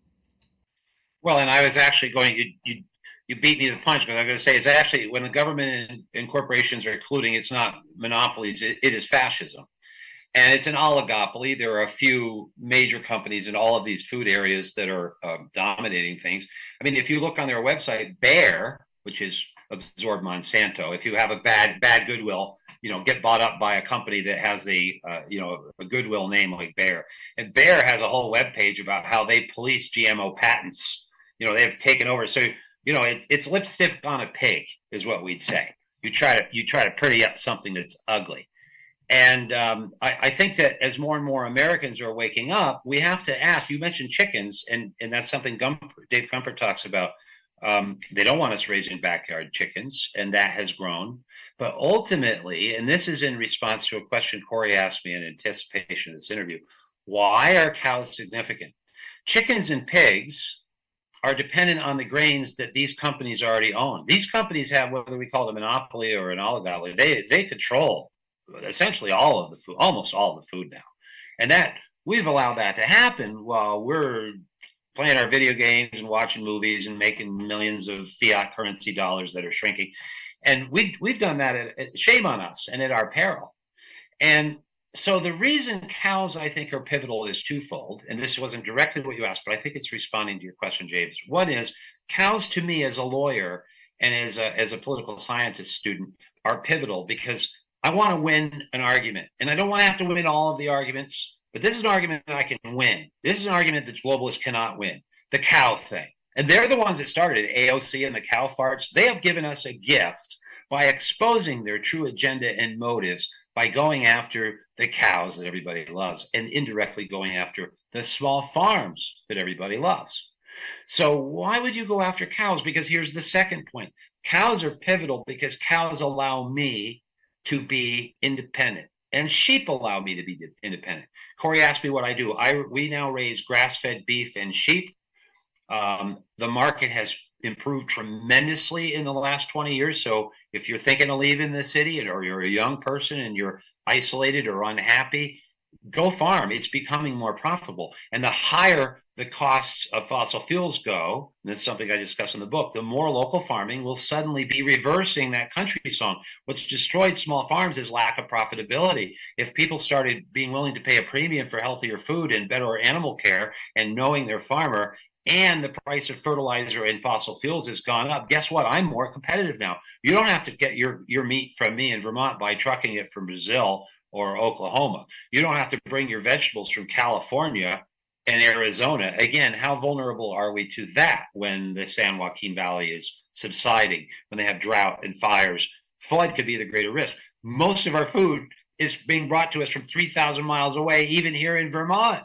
Well, and I was actually going, you you, you beat me to the punch, because I'm going to say it's actually, when the government and, and corporations are colluding, it's not monopolies, it, it is fascism. And it's an oligopoly. There are a few major companies in all of these food areas that are um, dominating things. I mean, if you look on their website, Bayer, which is absorbed Monsanto, if you have a bad bad goodwill, you know, get bought up by a company that has a, uh, you know, a goodwill name like Bayer. And Bayer has a whole webpage about how they police G M O patents. You know, they've taken over. So, you know, it, it's lipstick on a pig is what we'd say. You try to you try to pretty up something that's ugly. And um, I, I think that as more and more Americans are waking up, we have to ask. You mentioned chickens, and, and that's something Gump, Dave Gumper talks about. Um, they don't want us raising backyard chickens, and that has grown. But ultimately, and this is in response to a question Corey asked me in anticipation of this interview, why are cows significant? Chickens and pigs are dependent on the grains that these companies already own. These companies have, whether we call it a monopoly or an oligopoly, they they control essentially all of the food, almost all of the food now. And that we've allowed that to happen while we're playing our video games and watching movies and making millions of fiat currency dollars that are shrinking. And we, we've done that, at, at, shame on us, and at our peril. And so the reason cows, I think, are pivotal is twofold. And this wasn't directly what you asked, but I think it's responding to your question, James. One is, cows to me as a lawyer and as a, as a political scientist student are pivotal, because I want to win an argument. And I don't want to have to win all of the arguments, but this is an argument that I can win. This is an argument that globalists cannot win, the cow thing. And they're the ones that started A O C and the cow farts. They have given us a gift by exposing their true agenda and motives by going after the cows that everybody loves, and indirectly going after the small farms that everybody loves. So why would you go after cows? Because here's the second point. Cows are pivotal because cows allow me to be independent, and sheep allow me to be independent. Corey asked me what I do. I we now raise grass-fed beef and sheep. Um, the market has improved tremendously in the last twenty years. So if you're thinking of leaving the city, or you're a young person and you're isolated or unhappy, go farm. It's becoming more profitable. And the higher the the costs of fossil fuels go, and this is something I discuss in the book, the more local farming will suddenly be reversing that country song. What's destroyed small farms is lack of profitability. If people started being willing to pay a premium for healthier food and better animal care and knowing their farmer, and the price of fertilizer and fossil fuels has gone up, guess what? I'm more competitive now. You don't have to get your, your meat from me in Vermont by trucking it from Brazil or Oklahoma. You don't have to bring your vegetables from California and Arizona. Again, how vulnerable are we to that when the San Joaquin Valley is subsiding, when they have drought and fires? Flood could be the greater risk. Most of our food is being brought to us from three thousand miles away, even here in Vermont.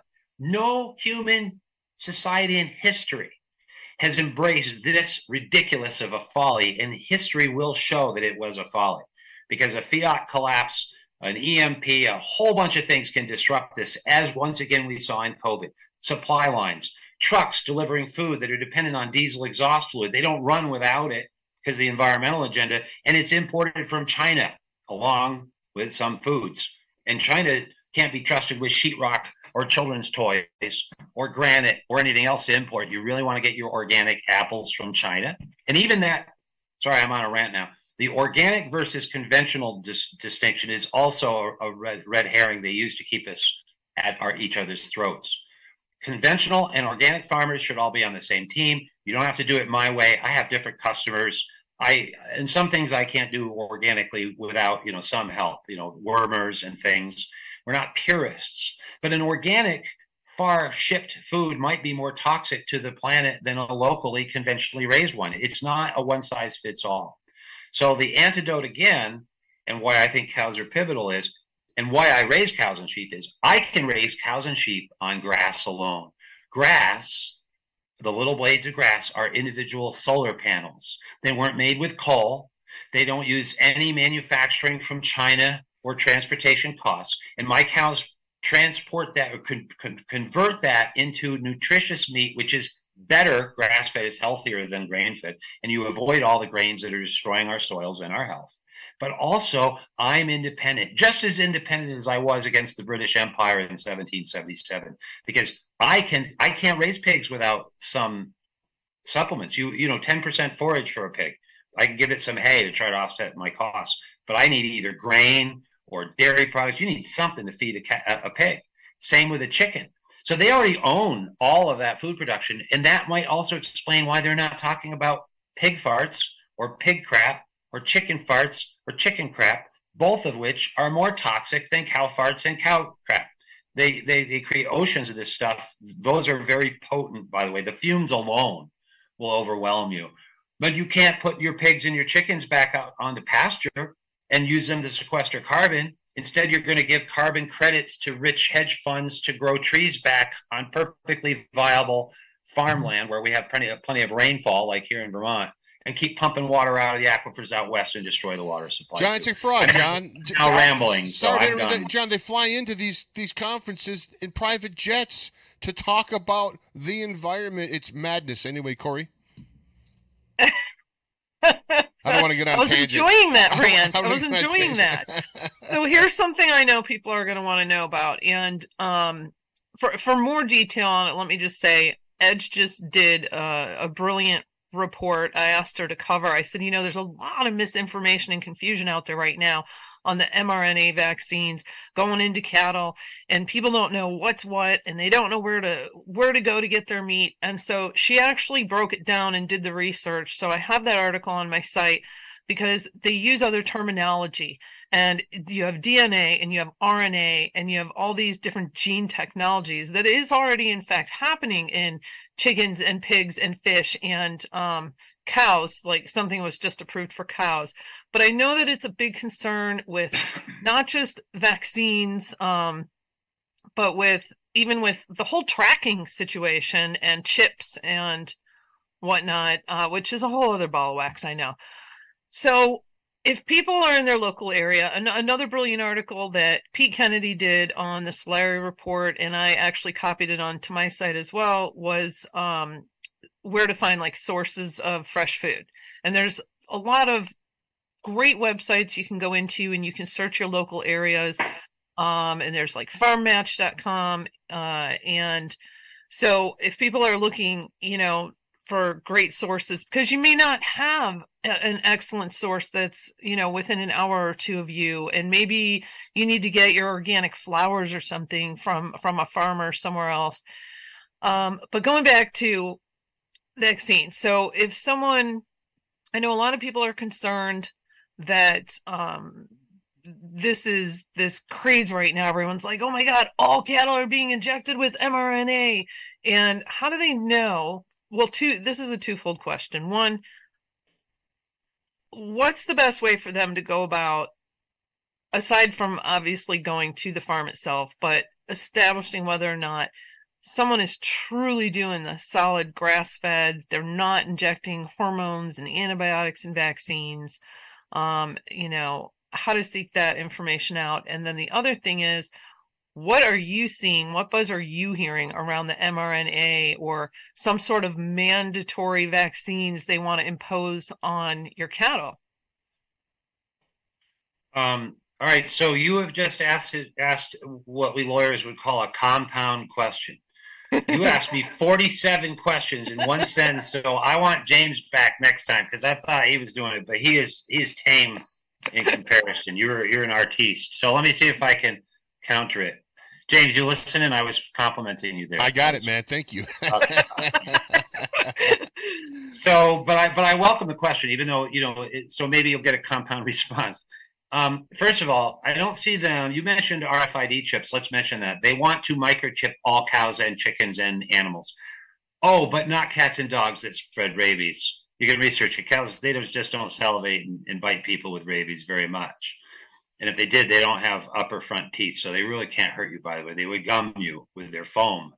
No human society in history has embraced this ridiculous of a folly, and history will show that it was a folly, because a fiat collapse, an E M P, a whole bunch of things can disrupt this, as once again we saw in COVID. Supply lines, trucks delivering food that are dependent on diesel exhaust fluid. They don't run without it because of the environmental agenda, and it's imported from China along with some foods. And China can't be trusted with sheetrock or children's toys or granite or anything else to import. You really want to get your organic apples from China. And even that, sorry, I'm on a rant now. The organic versus conventional dis- distinction is also a, a red, red herring they use to keep us at our each other's throats. Conventional and organic farmers should all be on the same team. You don't have to do it my way. I have different customers. I and some things I can't do organically without, you know, some help, you know, wormers and things. We're not purists, but an organic, far shipped food might be more toxic to the planet than a locally conventionally raised one. It's not a one size fits all. So the antidote again, and why I think cows are pivotal is, and why I raise cows and sheep is, I can raise cows and sheep on grass alone. Grass, the little blades of grass, are individual solar panels. They weren't made with coal. They don't use any manufacturing from China or transportation costs. And my cows transport that or con- con- convert that into nutritious meat, which is better. Grass-fed is healthier than grain-fed, and you avoid all the grains that are destroying our soils and our health. But also, I'm independent, just as independent as I was against the British Empire in seventeen seventy-seven, because I can I can't raise pigs without some supplements. You you know, ten percent forage for a pig. I can give it some hay to try to offset my costs, but I need either grain or dairy products. You need something to feed a, cat, a pig. Same with a chicken. So they already own all of that food production, and that might also explain why they're not talking about pig farts or pig crap or chicken farts or chicken crap, both of which are more toxic than cow farts and cow crap. They, they, they create oceans of this stuff. Those are very potent, by the way. The fumes alone will overwhelm you. But you can't put your pigs and your chickens back out onto pasture and use them to sequester carbon. Instead, you're going to give carbon credits to rich hedge funds to grow trees back on perfectly viable farmland where we have plenty of, plenty of rainfall, like here in Vermont, and keep pumping water out of the aquifers out west and destroy the water supply. John, it's a fraud, John. Now rambling. So Sorry, I'm done. John, they fly into these these conferences in private jets to talk about the environment. It's madness. Anyway, Corey. I don't want to get on I was tangent. enjoying that rant. I, I was enjoying that. So here's something I know people are going to want to know about. And um, for for more detail on it, let me just say, Edge just did uh, a brilliant report I asked her to cover. I said, you know, there's a lot of misinformation and confusion out there right now on the mRNA vaccines going into cattle, and people don't know what's what, and they don't know where to where to go to get their meat. And so she actually broke it down and did the research. So I have that article on my site because they use other terminology, and you have D N A and you have R N A and you have all these different gene technologies that is already in fact happening in chickens and pigs and fish and um, cows. Like something was just approved for cows. But I know that it's a big concern with not just vaccines, um, but with even with the whole tracking situation and chips and whatnot, uh, which is a whole other ball of wax, I know. So if people are in their local area, an- another brilliant article that Pete Kennedy did on the Solari report, and I actually copied it onto my site as well, was um, where to find like sources of fresh food. And there's a lot of great websites you can go into and you can search your local areas. Um, and there's like farm match dot com uh, and So if people are looking, you know, for great sources, because you may not have an excellent source that's, you know, within an hour or two of you, and maybe you need to get your organic flowers or something from from a farmer somewhere else. Um, but going back to vaccines, so if someone, I know a lot of people are concerned that um, this is this craze right now. Everyone's like, oh my God, all cattle are being injected with mRNA. And how do they know? Well, two, this is a twofold question. One, what's the best way for them to go about, aside from obviously going to the farm itself, but establishing whether or not someone is truly doing the solid grass-fed, they're not injecting hormones and antibiotics and vaccines, um, you know, how to seek that information out. And then the other thing is, what are you seeing? What buzz are you hearing around the mRNA or some sort of mandatory vaccines they want to impose on your cattle? Um, all right. So you have just asked asked what we lawyers would call a compound question. You asked me forty-seven questions in one sentence, so I want James back next time because I thought he was doing it, but he is he's tame in comparison. You're you're an artiste. So let me see if I can counter it. James, you listening? I was complimenting you there. I got it, man. Thank you. Okay. So, but I but I welcome the question, even though you know. It, so maybe you'll get a compound response. Um, first of all, I don't see them. You mentioned R F I D chips. Let's mention that they want to microchip all cows and chickens and animals. Oh, but not cats and dogs that spread rabies. You can research it. Cows, they just don't salivate and, and bite people with rabies very much. And if they did, they don't have upper front teeth, so they really can't hurt you, by the way. They would gum you with their foam.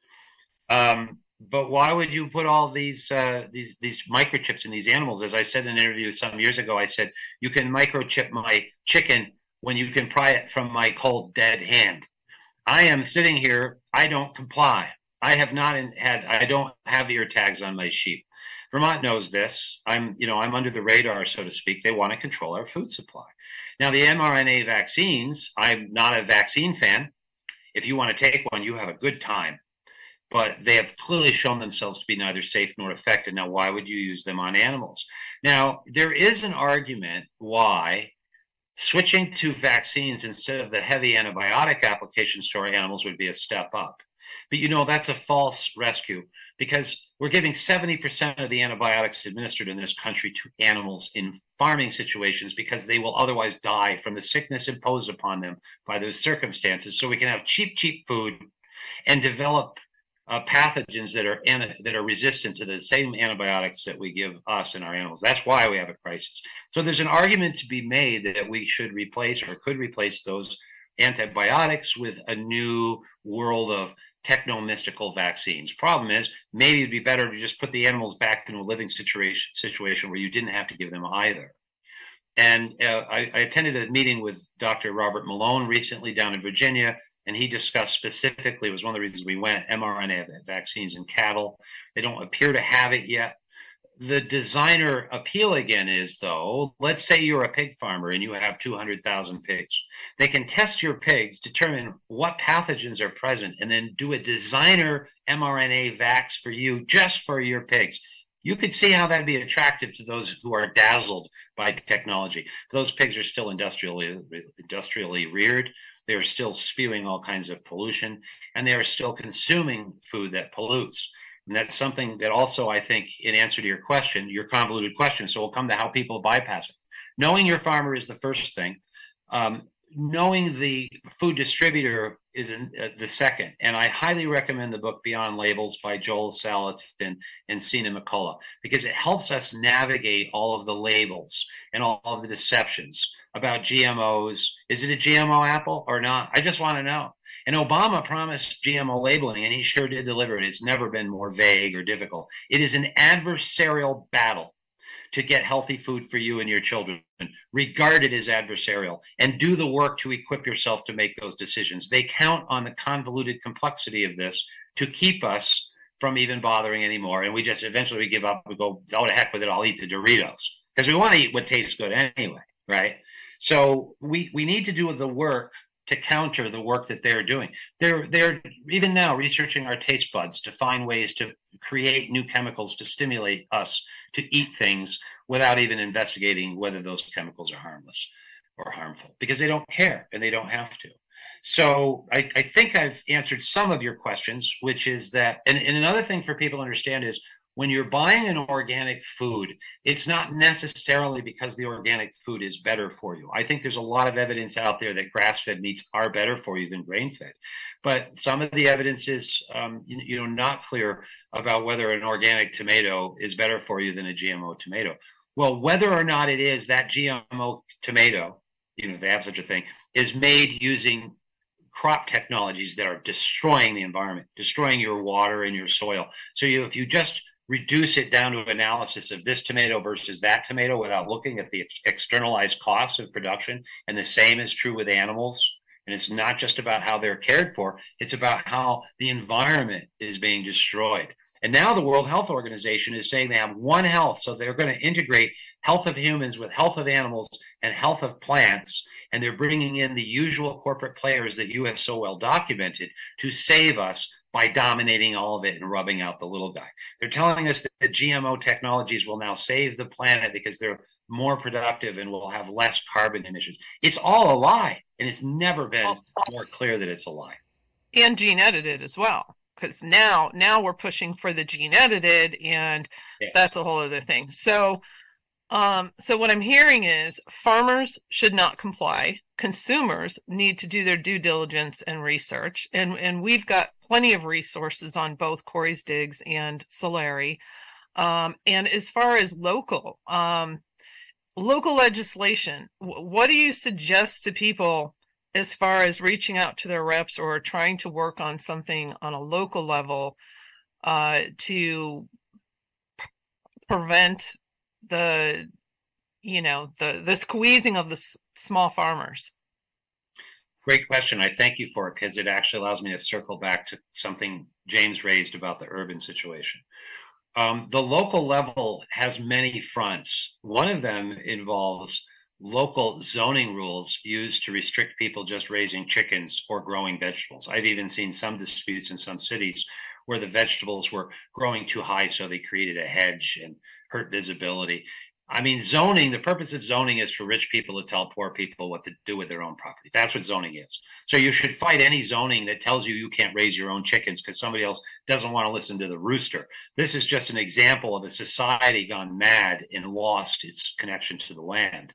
Um, but why would you put all these uh, these these microchips in these animals? As I said in an interview some years ago, I said, you can microchip my chicken when you can pry it from my cold, dead hand. I am sitting here. I don't comply. I have not in, had, I don't have ear tags on my sheep. Vermont knows this. I'm, you know, I'm under the radar, so to speak. They want to control our food supply. Now, the mRNA vaccines, I'm not a vaccine fan. If you want to take one, you have a good time. But they have clearly shown themselves to be neither safe nor effective. Now, why would you use them on animals? Now, there is an argument why switching to vaccines instead of the heavy antibiotic applications to our animals would be a step up. But, you know, that's a false rescue because we're giving seventy percent of the antibiotics administered in this country to animals in farming situations because they will otherwise die from the sickness imposed upon them by those circumstances. So we can have cheap, cheap food and develop uh, pathogens that are that are resistant to the same antibiotics that we give us and our animals. That's why we have a crisis. So there's an argument to be made that we should replace or could replace those antibiotics with a new world of techno-mystical vaccines. Problem is, maybe it'd be better to just put the animals back into a living situation situation where you didn't have to give them either. And uh, I, I attended a meeting with Doctor Robert Malone recently down in Virginia, and he discussed specifically, it was one of the reasons we went, mRNA vaccines in cattle. They don't appear to have it yet. The designer appeal again is, though, let's say you're a pig farmer and you have two hundred thousand pigs. They can test your pigs, determine what pathogens are present, and then do a designer mRNA vax for you just for your pigs. You could see how that'd be attractive to those who are dazzled by technology. Those pigs are still industrially, industrially reared. They are still spewing all kinds of pollution, and they are still consuming food that pollutes. And that's something that also, I think, in answer to your question, your convoluted question, so we'll come to how people bypass it. Knowing your farmer is the first thing. Um, knowing the food distributor is in, uh, the second. And I highly recommend the book Beyond Labels by Joel Salatin and Sina McCullough, because it helps us navigate all of the labels and all of the deceptions about G M Os. Is it a G M O apple or not? I just want to know. And Obama promised G M O labeling, and he sure did deliver it. It's never been more vague or difficult. It is an adversarial battle to get healthy food for you and your children. Regard it as adversarial and do the work to equip yourself to make those decisions. They count on the convoluted complexity of this to keep us from even bothering anymore. And we just eventually we give up. We go, oh, to heck with it. I'll eat the Doritos because we want to eat what tastes good anyway, right? So we, we need to do the work to counter the work that they're doing. They're they're even now researching our taste buds to find ways to create new chemicals to stimulate us to eat things without even investigating whether those chemicals are harmless or harmful, because they don't care and they don't have to. So I, I think I've answered some of your questions, which is that, and, and another thing for people to understand is when you're buying an organic food, it's not necessarily because the organic food is better for you. I think there's a lot of evidence out there that grass-fed meats are better for you than grain-fed. But some of the evidence is, um, you, you know, not clear about whether an organic tomato is better for you than a G M O tomato. Well, whether or not it is that G M O tomato, you know, if they have such a thing, is made using crop technologies that are destroying the environment, destroying your water and your soil. So you, if you just reduce it down to analysis of this tomato versus that tomato without looking at the ex- externalized costs of production, and the same is true with animals, and it's not just about how they're cared for, it's about how the environment is being destroyed. And now the World Health Organization is saying they have One Health, so they're going to integrate health of humans with health of animals and health of plants, and they're bringing in the usual corporate players that you have so well documented to save us by dominating all of it and rubbing out the little guy. They're telling us that the G M O technologies will now save the planet because they're more productive and will have less carbon emissions. It's all a lie, and it's never been more clear that it's a lie. And gene edited as well. Because now, now we're pushing for the gene edited, and yes, that's a whole other thing. So, um, so what I'm hearing is farmers should not comply. Consumers need to do their due diligence and research, and and we've got plenty of resources on both Corey's Digs and Solari. Um, and as far as local, um, local legislation, what do you suggest to people as far as reaching out to their reps or trying to work on something on a local level uh, to p- prevent the, you know, the, the squeezing of the s- small farmers? Great question. I thank you for it, because it actually allows me to circle back to something James raised about the urban situation. Um, the local level has many fronts. One of them involves local zoning rules used to restrict people just raising chickens or growing vegetables. I've even seen some disputes in some cities where the vegetables were growing too high, so they created a hedge and hurt visibility. I mean, zoning, the purpose of zoning is for rich people to tell poor people what to do with their own property. That's what zoning is. So you should fight any zoning that tells you you can't raise your own chickens because somebody else doesn't want to listen to the rooster. This is just an example of a society gone mad and lost its connection to the land.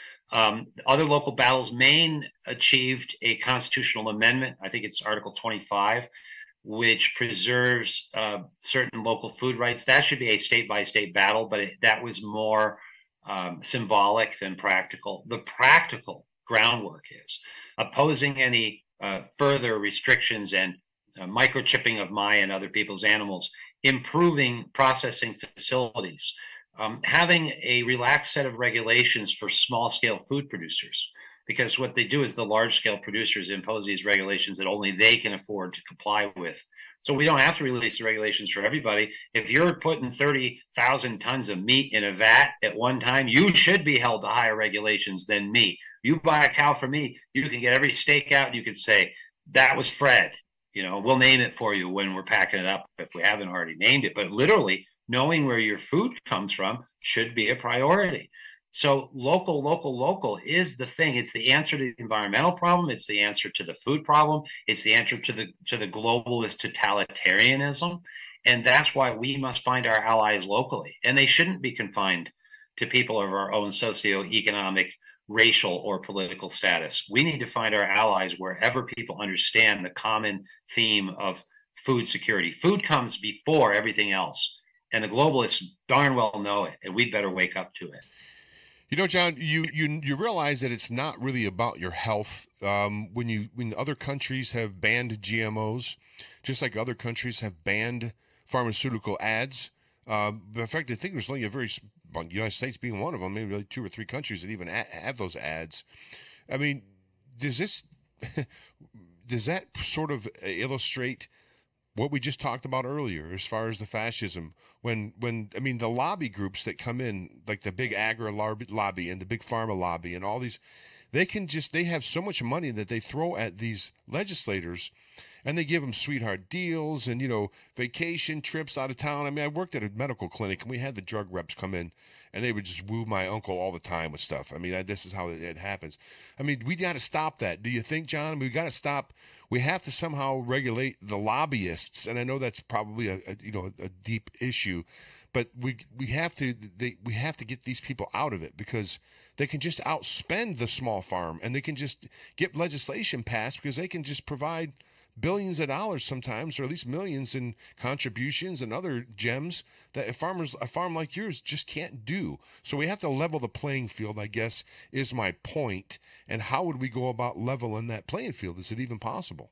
Um, other local battles, Maine achieved a constitutional amendment. I think it's Article twenty-five, which preserves uh, certain local food rights. That should be a state by state battle, but it, that was more um, symbolic than practical. The practical groundwork is opposing any uh, further restrictions and uh, microchipping of my and other people's animals, improving processing facilities, Um, having a relaxed set of regulations for small scale food producers, because what they do is the large scale producers impose these regulations that only they can afford to comply with. So we don't have to release the regulations for everybody. If you're putting thirty thousand tons of meat in a vat at one time, you should be held to higher regulations than me. You buy a cow from me, you can get every steak out. You could say, that was Fred. You know, we'll name it for you when we're packing it up if we haven't already named it. But literally, knowing where your food comes from should be a priority. So local, local, local is the thing. It's the answer to the environmental problem. It's the answer to the food problem. It's the answer to the to the globalist totalitarianism. And that's why we must find our allies locally. And they shouldn't be confined to people of our own socioeconomic, racial, or political status. We need to find our allies wherever people understand the common theme of food security. Food comes before everything else. And the globalists darn well know it, and we'd better wake up to it. You know, John, you you you realize that it's not really about your health. Um, when you when other countries have banned G M Os, just like other countries have banned pharmaceutical ads. Uh, in fact, I think there's only a very well, United States being one of them, maybe really two or three countries that even a- have those ads. I mean, does this does that sort of illustrate what we just talked about earlier as far as the fascism? When, when I mean, the lobby groups that come in, like the big agri lobby and the big pharma lobby and all these, they can just, they have so much money that they throw at these legislators, and they give them sweetheart deals and, you know, vacation trips out of town. I mean, I worked at a medical clinic, and we had the drug reps come in, and they would just woo my uncle all the time with stuff. I mean, I, this is how it, it happens. I mean, we got to stop that. Do you think, John? We got to stop. We have to somehow regulate the lobbyists, and I know that's probably a, a you know a deep issue, but we we have to they, we have to get these people out of it, because they can just outspend the small farm, and they can just get legislation passed because they can just provide billions of dollars sometimes, or at least millions in contributions and other gems that a farmers a farm like yours just can't do. So we have to level the playing field, I guess, is my point. And how would we go about leveling that playing field? Is it even possible?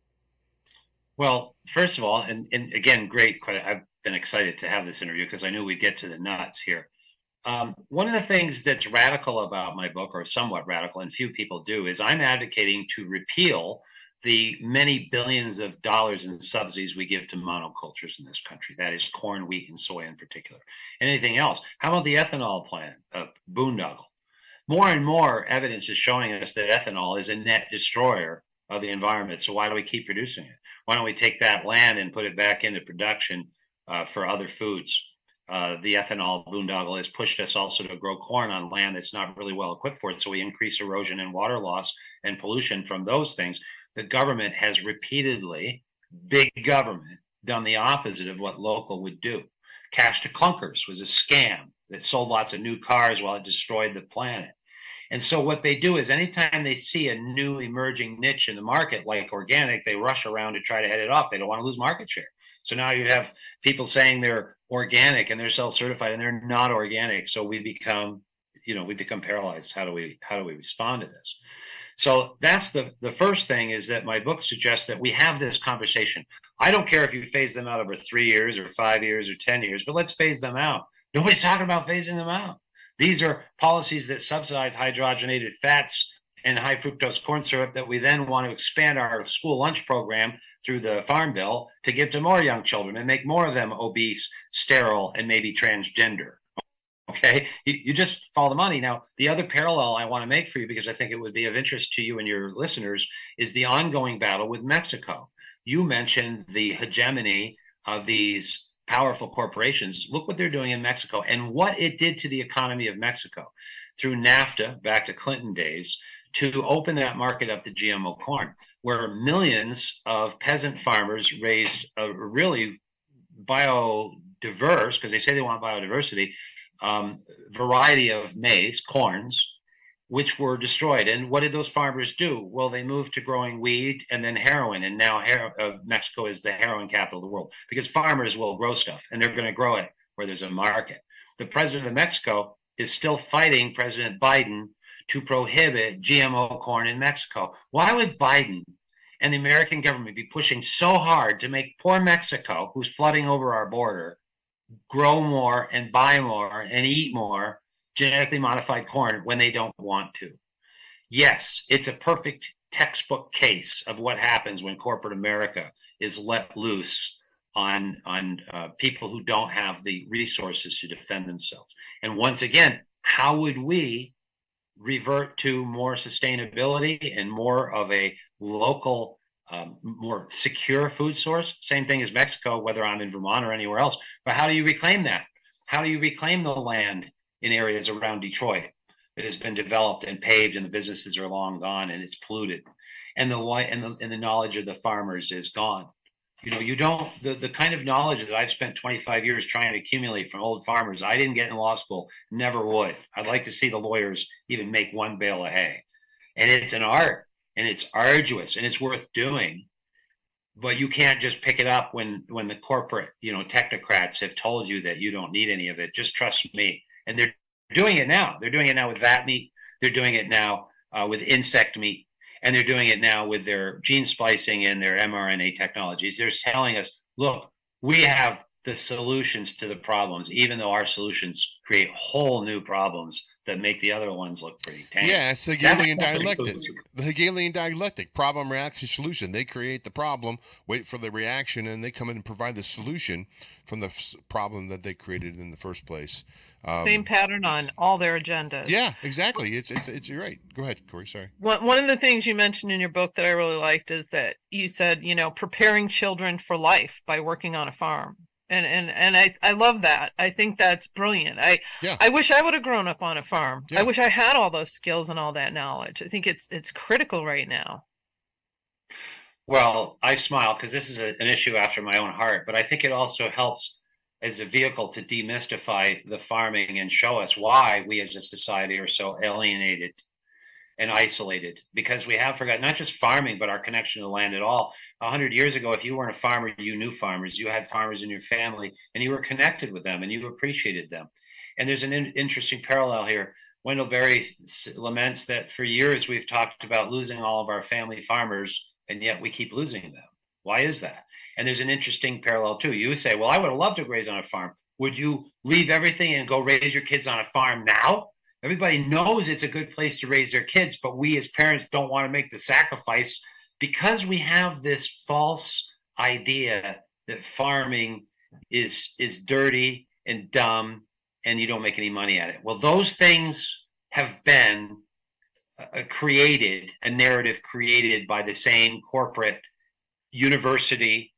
Well, first of all, and, and again, great. I've been excited to have this interview because I knew we'd get to the nuts here. Um, one of the things that's radical about my book, or somewhat radical, and few people do, is I'm advocating to repeal the many billions of dollars in subsidies we give to monocultures in this country. That is corn, wheat, and soy in particular. And anything else. How about the ethanol plant, uh, boondoggle? More and more evidence is showing us that ethanol is a net destroyer of the environment. So why do we keep producing it? Why don't we take that land and put it back into production uh, for other foods? Uh, the ethanol boondoggle has pushed us also to grow corn on land that's not really well equipped for it. So we increase erosion and water loss and pollution from those things. The government has repeatedly, big government, done the opposite of what local would do. Cash to clunkers was a scam that sold lots of new cars while it destroyed the planet. And so what they do is anytime they see a new emerging niche in the market, like organic, they rush around to try to head it off. They don't want to lose market share. So now you have people saying they're organic and they're self-certified and they're not organic. So we become, you know, we become paralyzed. How do we, how do we respond to this? So that's the, the first thing, is that my book suggests that we have this conversation. I don't care if you phase them out over three years or five years or ten years, but let's phase them out. Nobody's talking about phasing them out. These are policies that subsidize hydrogenated fats and high fructose corn syrup that we then want to expand our school lunch program through the Farm Bill to give to more young children and make more of them obese, sterile, and maybe transgender. Okay, you, you just follow the money. Now, the other parallel I want to make for you, because I think it would be of interest to you and your listeners, is the ongoing battle with Mexico. You mentioned the hegemony of these powerful corporations. Look what they're doing in Mexico and what it did to the economy of Mexico through NAFTA, back to Clinton days, to open that market up to G M O corn, where millions of peasant farmers raised a really biodiverse, because they say they want biodiversity, Um, variety of maize, corns, which were destroyed. And what did those farmers do? Well, they moved to growing weed and then heroin. And now her- uh, Mexico is the heroin capital of the world, because farmers will grow stuff and they're going to grow it where there's a market. The president of Mexico is still fighting President Biden to prohibit G M O corn in Mexico. Why would Biden and the American government be pushing so hard to make poor Mexico, who's flooding over our border, grow more and buy more and eat more genetically modified corn when they don't want to? Yes, it's a perfect textbook case of what happens when corporate America is let loose on, on uh, people who don't have the resources to defend themselves. And once again, how would we revert to more sustainability and more of a local, Um, more secure food source? Same thing as Mexico, whether I'm in Vermont or anywhere else. But how do you reclaim that? How do you reclaim the land in areas around Detroit that has been developed and paved and the businesses are long gone and it's polluted, and the and the, and the knowledge of the farmers is gone? You know, you don't, the, the kind of knowledge that I've spent twenty-five years trying to accumulate from old farmers, I didn't get in law school, never would. I'd like to see the lawyers even make one bale of hay. And it's an art. And it's arduous and it's worth doing, but you can't just pick it up when, when the corporate, you know, technocrats have told you that you don't need any of it. Just trust me. And they're doing it now. They're doing it now with vat meat. They're doing it now uh, with insect meat. And they're doing it now with their gene splicing and their mRNA technologies. They're telling us, look, we have the solutions to the problems, even though our solutions create whole new problems that make the other ones look pretty tame. Yeah, it's the Hegelian dialectic. The Hegelian dialectic, problem, reaction, solution. They create the problem, wait for the reaction, and they come in and provide the solution from the f- problem that they created in the first place. Um, Same pattern on all their agendas. Yeah, exactly. It's it's it's you're right. Go ahead, Corey. Sorry. One one of the things you mentioned in your book that I really liked is that you said, you know, preparing children for life by working on a farm. And and and I, I love that. I think that's brilliant. I yeah. I wish I would have grown up on a farm. Yeah. I wish I had all those skills and all that knowledge. I think it's it's critical right now. Well, I smile because this is a, an issue after my own heart, but I think it also helps as a vehicle to demystify the farming and show us why we as a society are so alienated and isolated, because we have forgotten not just farming, but our connection to the land at all. A hundred years ago, if you weren't a farmer, you knew farmers, you had farmers in your family, and you were connected with them and you appreciated them. And there's an in- interesting parallel here. Wendell Berry laments that for years we've talked about losing all of our family farmers, and yet we keep losing them. Why is that? And there's an interesting parallel too. You say, well, I would have loved to raise on a farm. Would you leave everything and go raise your kids on a farm now? Everybody knows it's a good place to raise their kids, but we as parents don't want to make the sacrifice because we have this false idea that farming is is dirty and dumb and you don't make any money at it. Well, those things have been uh, created, a narrative created by the same corporate university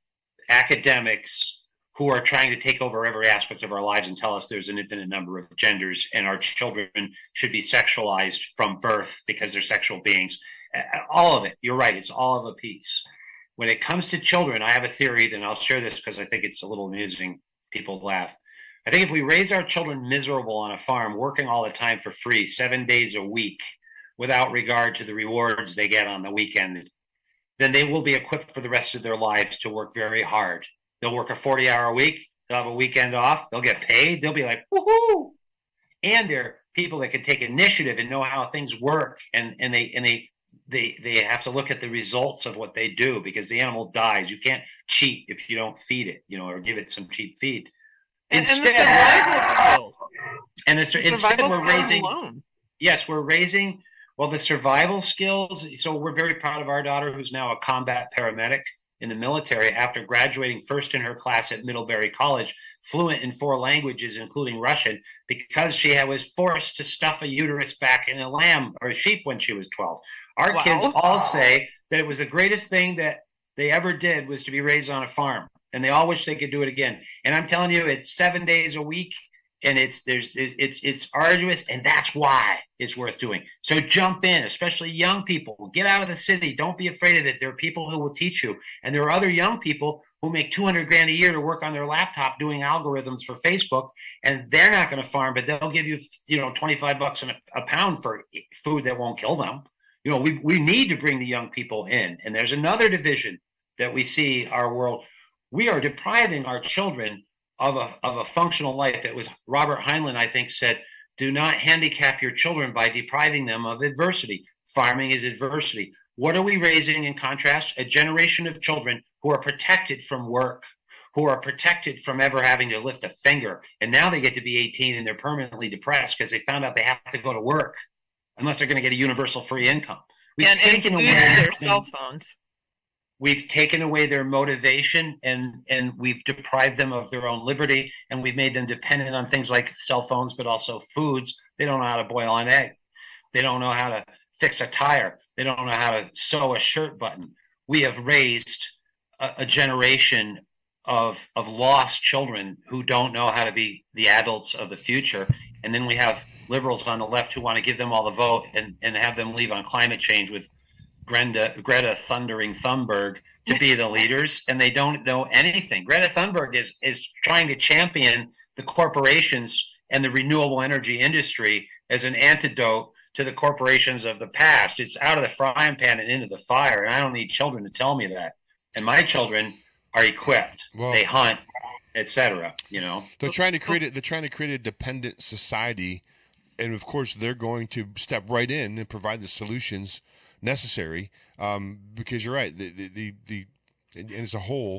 academics who are trying to take over every aspect of our lives and tell us there's an infinite number of genders and our children should be sexualized from birth because they're sexual beings. All of it. You're right. It's all of a piece. When it comes to children, I have a theory, then I'll share this because I think it's a little amusing. People laugh. I think if we raise our children miserable on a farm, working all the time for free, seven days a week, without regard to the rewards they get on the weekend, then they will be equipped for the rest of their lives to work very hard. They'll work a forty hour week. They'll have a weekend off. They'll get paid. They'll be like, woohoo. And they're people that can take initiative and know how things work. And, and they, and they, they, they have to look at the results of what they do because the animal dies. You can't cheat if you don't feed it, you know, or give it some cheap feed. And, Instead, and the survival skills. And the, the instead survival we're raising, alone. yes, we're raising, well, the survival skills. So we're very proud of our daughter, who's now a combat paramedic in the military after graduating first in her class at Middlebury College, fluent in four languages, including Russian, because she was forced to stuff a uterus back in a lamb or a sheep when she was twelve. Our Wow. kids all say that it was the greatest thing that they ever did was to be raised on a farm, and they all wish they could do it again. And I'm telling you, it's seven days a week, and it's there's it's it's arduous, and that's why it's worth doing. So jump in, especially young people. Get out of the city. Don't be afraid of it. There are people who will teach you, and there are other young people who make two hundred grand a year to work on their laptop doing algorithms for Facebook, and they're not going to farm, but they'll give you you know twenty-five bucks a, a pound for food that won't kill them. You know, we we need to bring the young people in, and there's another division that we see our world. We are depriving our children of a of a functional life. It was Robert Heinlein, I think, said, do not handicap your children by depriving them of adversity. Farming is adversity. What are we raising in contrast? A generation of children who are protected from work, who are protected from ever having to lift a finger. And now they get to be eighteen and they're permanently depressed because they found out they have to go to work unless they're going to get a universal free income. We've And, taken and away their cell phones. We've taken away their motivation and and we've deprived them of their own liberty, and we've made them dependent on things like cell phones, but also foods. They don't know how to boil an egg. They don't know how to fix a tire. They don't know how to sew a shirt button. We have raised a, a generation of of lost children who don't know how to be the adults of the future. And then we have liberals on the left who want to give them all the vote and, and have them leave on climate change with Greta, Greta Thundering Thunberg to be the leaders, and they don't know anything. Greta Thunberg is is trying to champion the corporations and the renewable energy industry as an antidote to the corporations of the past. It's out of the frying pan and into the fire, and I don't need children to tell me that. And my children are equipped. Well, they hunt, et cetera. You know, they're trying to create a, they're trying to create a dependent society, and of course they're going to step right in and provide the solutions necessary, um, because you're right. The the the, the and as a whole,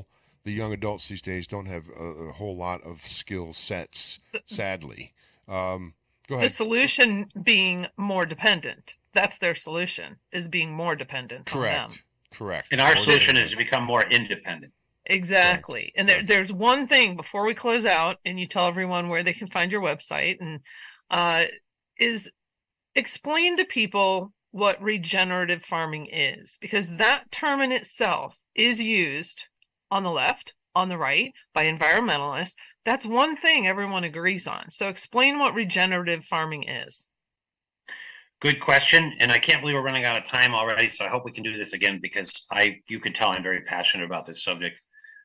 the young adults these days don't have a, a whole lot of skill sets, sadly. Um, go ahead. The solution being more dependent. That's their solution, is being more dependent on them. Correct. Correct. And our More solution dependent. is to become more independent. Exactly. And there, Right. there's one thing before we close out, and you tell everyone where they can find your website, and uh, is explain to people what regenerative farming is, because that term in itself is used on the left, on the right, by environmentalists. That's one thing everyone agrees on. So explain what regenerative farming is. Good question, and I can't believe we're running out of time already, so I hope we can do this again, because I you can tell I'm very passionate about this subject.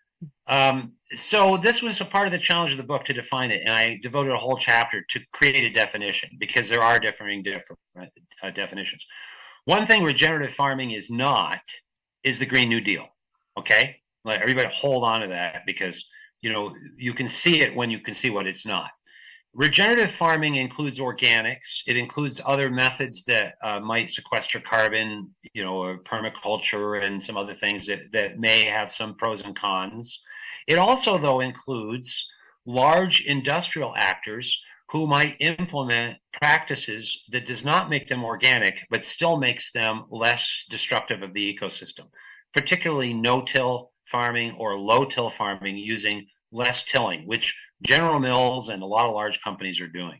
Um, so this was a part of the challenge of the book, to define it, and I devoted a whole chapter to create a definition, because there are differing different uh, definitions. One thing regenerative farming is not is the Green New Deal. Okay, let everybody hold on to that, because you know you can see it when you can see what it's not. Regenerative farming includes organics. It includes other methods that uh, might sequester carbon, you know, or permaculture and some other things that, that may have some pros and cons. It also, though, includes large industrial actors who might implement practices that does not make them organic, but still makes them less destructive of the ecosystem, particularly no-till farming or low-till farming using less tilling, which General Mills and a lot of large companies are doing.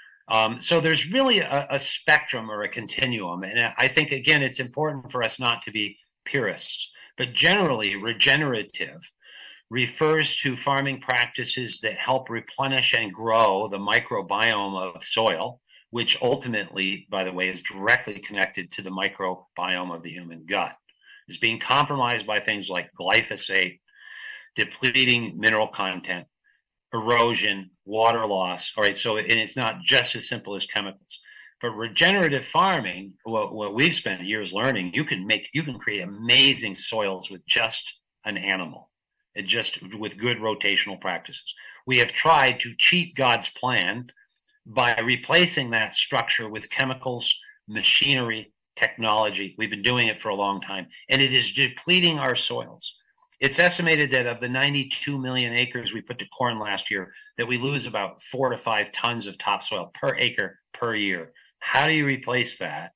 Um, so there's really a, a spectrum or a continuum. And I think, again, it's important for us not to be purists, but generally regenerative refers to farming practices that help replenish and grow the microbiome of soil, which ultimately, by the way, is directly connected to the microbiome of the human gut. It's being compromised by things like glyphosate, depleting mineral content, erosion, water loss. All right, so and it's not just as simple as chemicals. But regenerative farming, what, what we've spent years learning, you can make, you can create amazing soils with just an animal, and just with good rotational practices. We have tried to cheat God's plan by replacing that structure with chemicals, machinery, technology. We've been doing it for a long time, and it is depleting our soils. It's estimated that of the ninety-two million acres we put to corn last year, that we lose about four to five tons of topsoil per acre per year. How do you replace that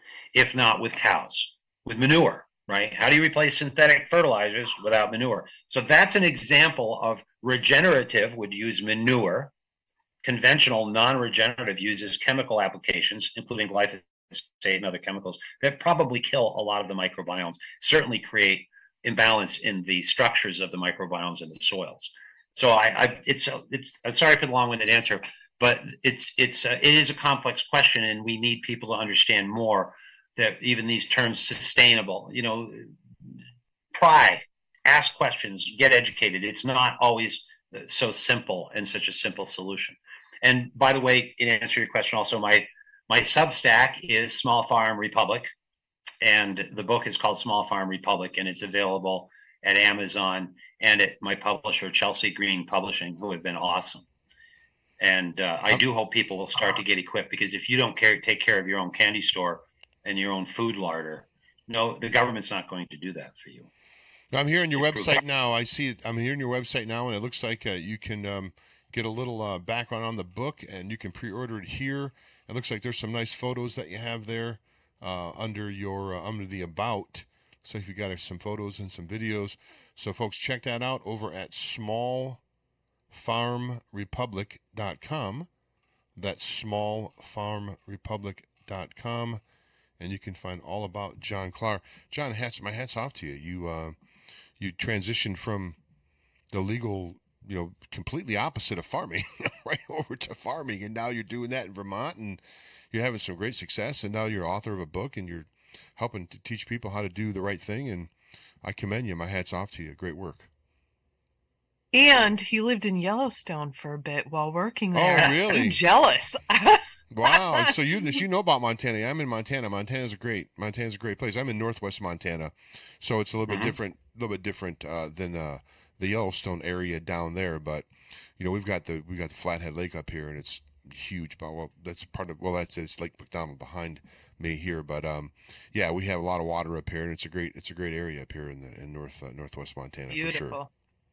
if not with cows, with manure, right? How do you replace synthetic fertilizers without manure? So that's an example of regenerative would use manure. Conventional non-regenerative uses chemical applications, including glyphosate and other chemicals that probably kill a lot of the microbiomes, certainly create imbalance in the structures of the microbiomes in the soils. So I, I it's it's I'm sorry for the long-winded answer, but it's it's uh, it is a complex question, and we need people to understand more that even these terms sustainable, you know, pry, ask questions, get educated. It's not always so simple and such a simple solution. And by the way, in answer to your question, also my my Substack is Small Farm Republic. And the book is called Small Farm Republic, and it's available at Amazon and at my publisher, Chelsea Green Publishing, who have been awesome. And uh, I do hope people will start to get equipped, because if you don't care, take care of your own candy store and your own food larder, no, the government's not going to do that for you. I'm hearing your website now. I see it. I'm hearing your website now, and it looks like uh, you can um, get a little uh, background on the book, and you can pre-order it here. It looks like there's some nice photos that you have there. Uh, under your uh, under the about, so if you got some photos and some videos, so folks, check that out over at small farm republic dot com. That's small farm republic dot com, and you can find all about John Klar. John, hats my hats off to you. You uh, you transitioned from the legal, you know, completely opposite of farming, right over to farming, and now you're doing that in Vermont, and you're having some great success, and now you're author of a book, and you're helping to teach people how to do the right thing, and I commend you. My hat's off to you. Great work. And he lived in Yellowstone for a bit while working there. Oh, really? I'm jealous. Wow. So you you know about Montana. I'm in Montana. Montana's a great Montana's a great place. I'm in northwest Montana, so it's a little Mm-hmm. bit different, a little bit different uh, than uh, the Yellowstone area down there. But you know, we've got the we got the Flathead Lake up here, and it's huge. But well, that's part of well, that's it's Lake McDonald behind me here. But um, yeah, we have a lot of water up here, and it's a great it's a great area up here in the in north uh, northwest Montana. Beautiful. For sure.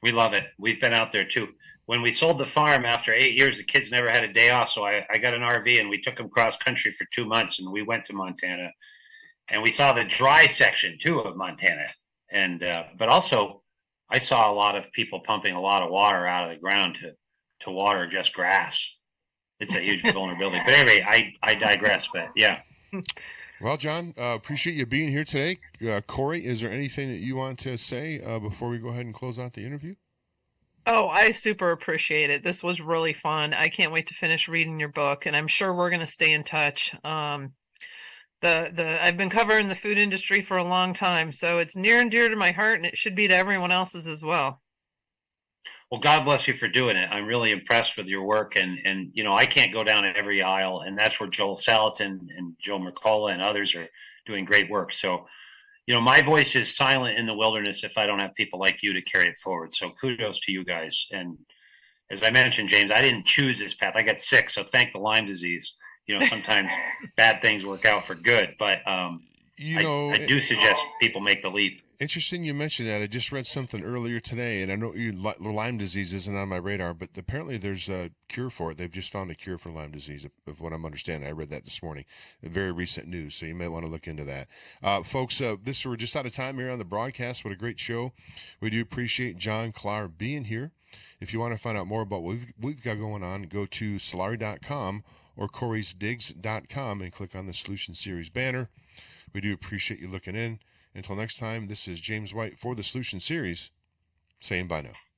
We love it. We've been out there too. When we sold the farm after eight years, the kids never had a day off. So I, I got an R V and we took them cross country for two months and we went to Montana and we saw the dry section too of Montana. And, uh, but also I saw a lot of people pumping a lot of water out of the ground to, to water just grass. It's a huge vulnerability. But anyway, I, I digress, but yeah. Well, John, uh, appreciate you being here today. Uh, Corey, is there anything that you want to say uh, before we go ahead and close out the interview? Oh, I super appreciate it. This was really fun. I can't wait to finish reading your book, and I'm sure we're going to stay in touch. Um, the the I've been covering the food industry for a long time, so it's near and dear to my heart, and it should be to everyone else's as well. Well, God bless you for doing it. I'm really impressed with your work, and and you know I can't go down every aisle, and that's where Joel Salatin and Joe Mercola and others are doing great work. So, you know, my voice is silent in the wilderness if I don't have people like you to carry it forward. So kudos to you guys. And as I mentioned, James, I didn't choose this path. I got sick, so thank the Lyme disease. You know, sometimes bad things work out for good, but um, you I, know, I do suggest people make the leap. Interesting you mentioned that. I just read something earlier today, and I know you, Lyme disease isn't on my radar, but apparently there's a cure for it. They've just found a cure for Lyme disease, of what I'm understanding. I read that this morning. Very recent news, so you may want to look into that. Uh, folks, uh, this we're just out of time here on the broadcast. What a great show. We do appreciate John Klar being here. If you want to find out more about what we've, we've got going on, go to solari dot com or corys digs dot com and click on the Solution Series banner. We do appreciate you looking in. Until next time, this is James White for the Solution Series, saying bye now.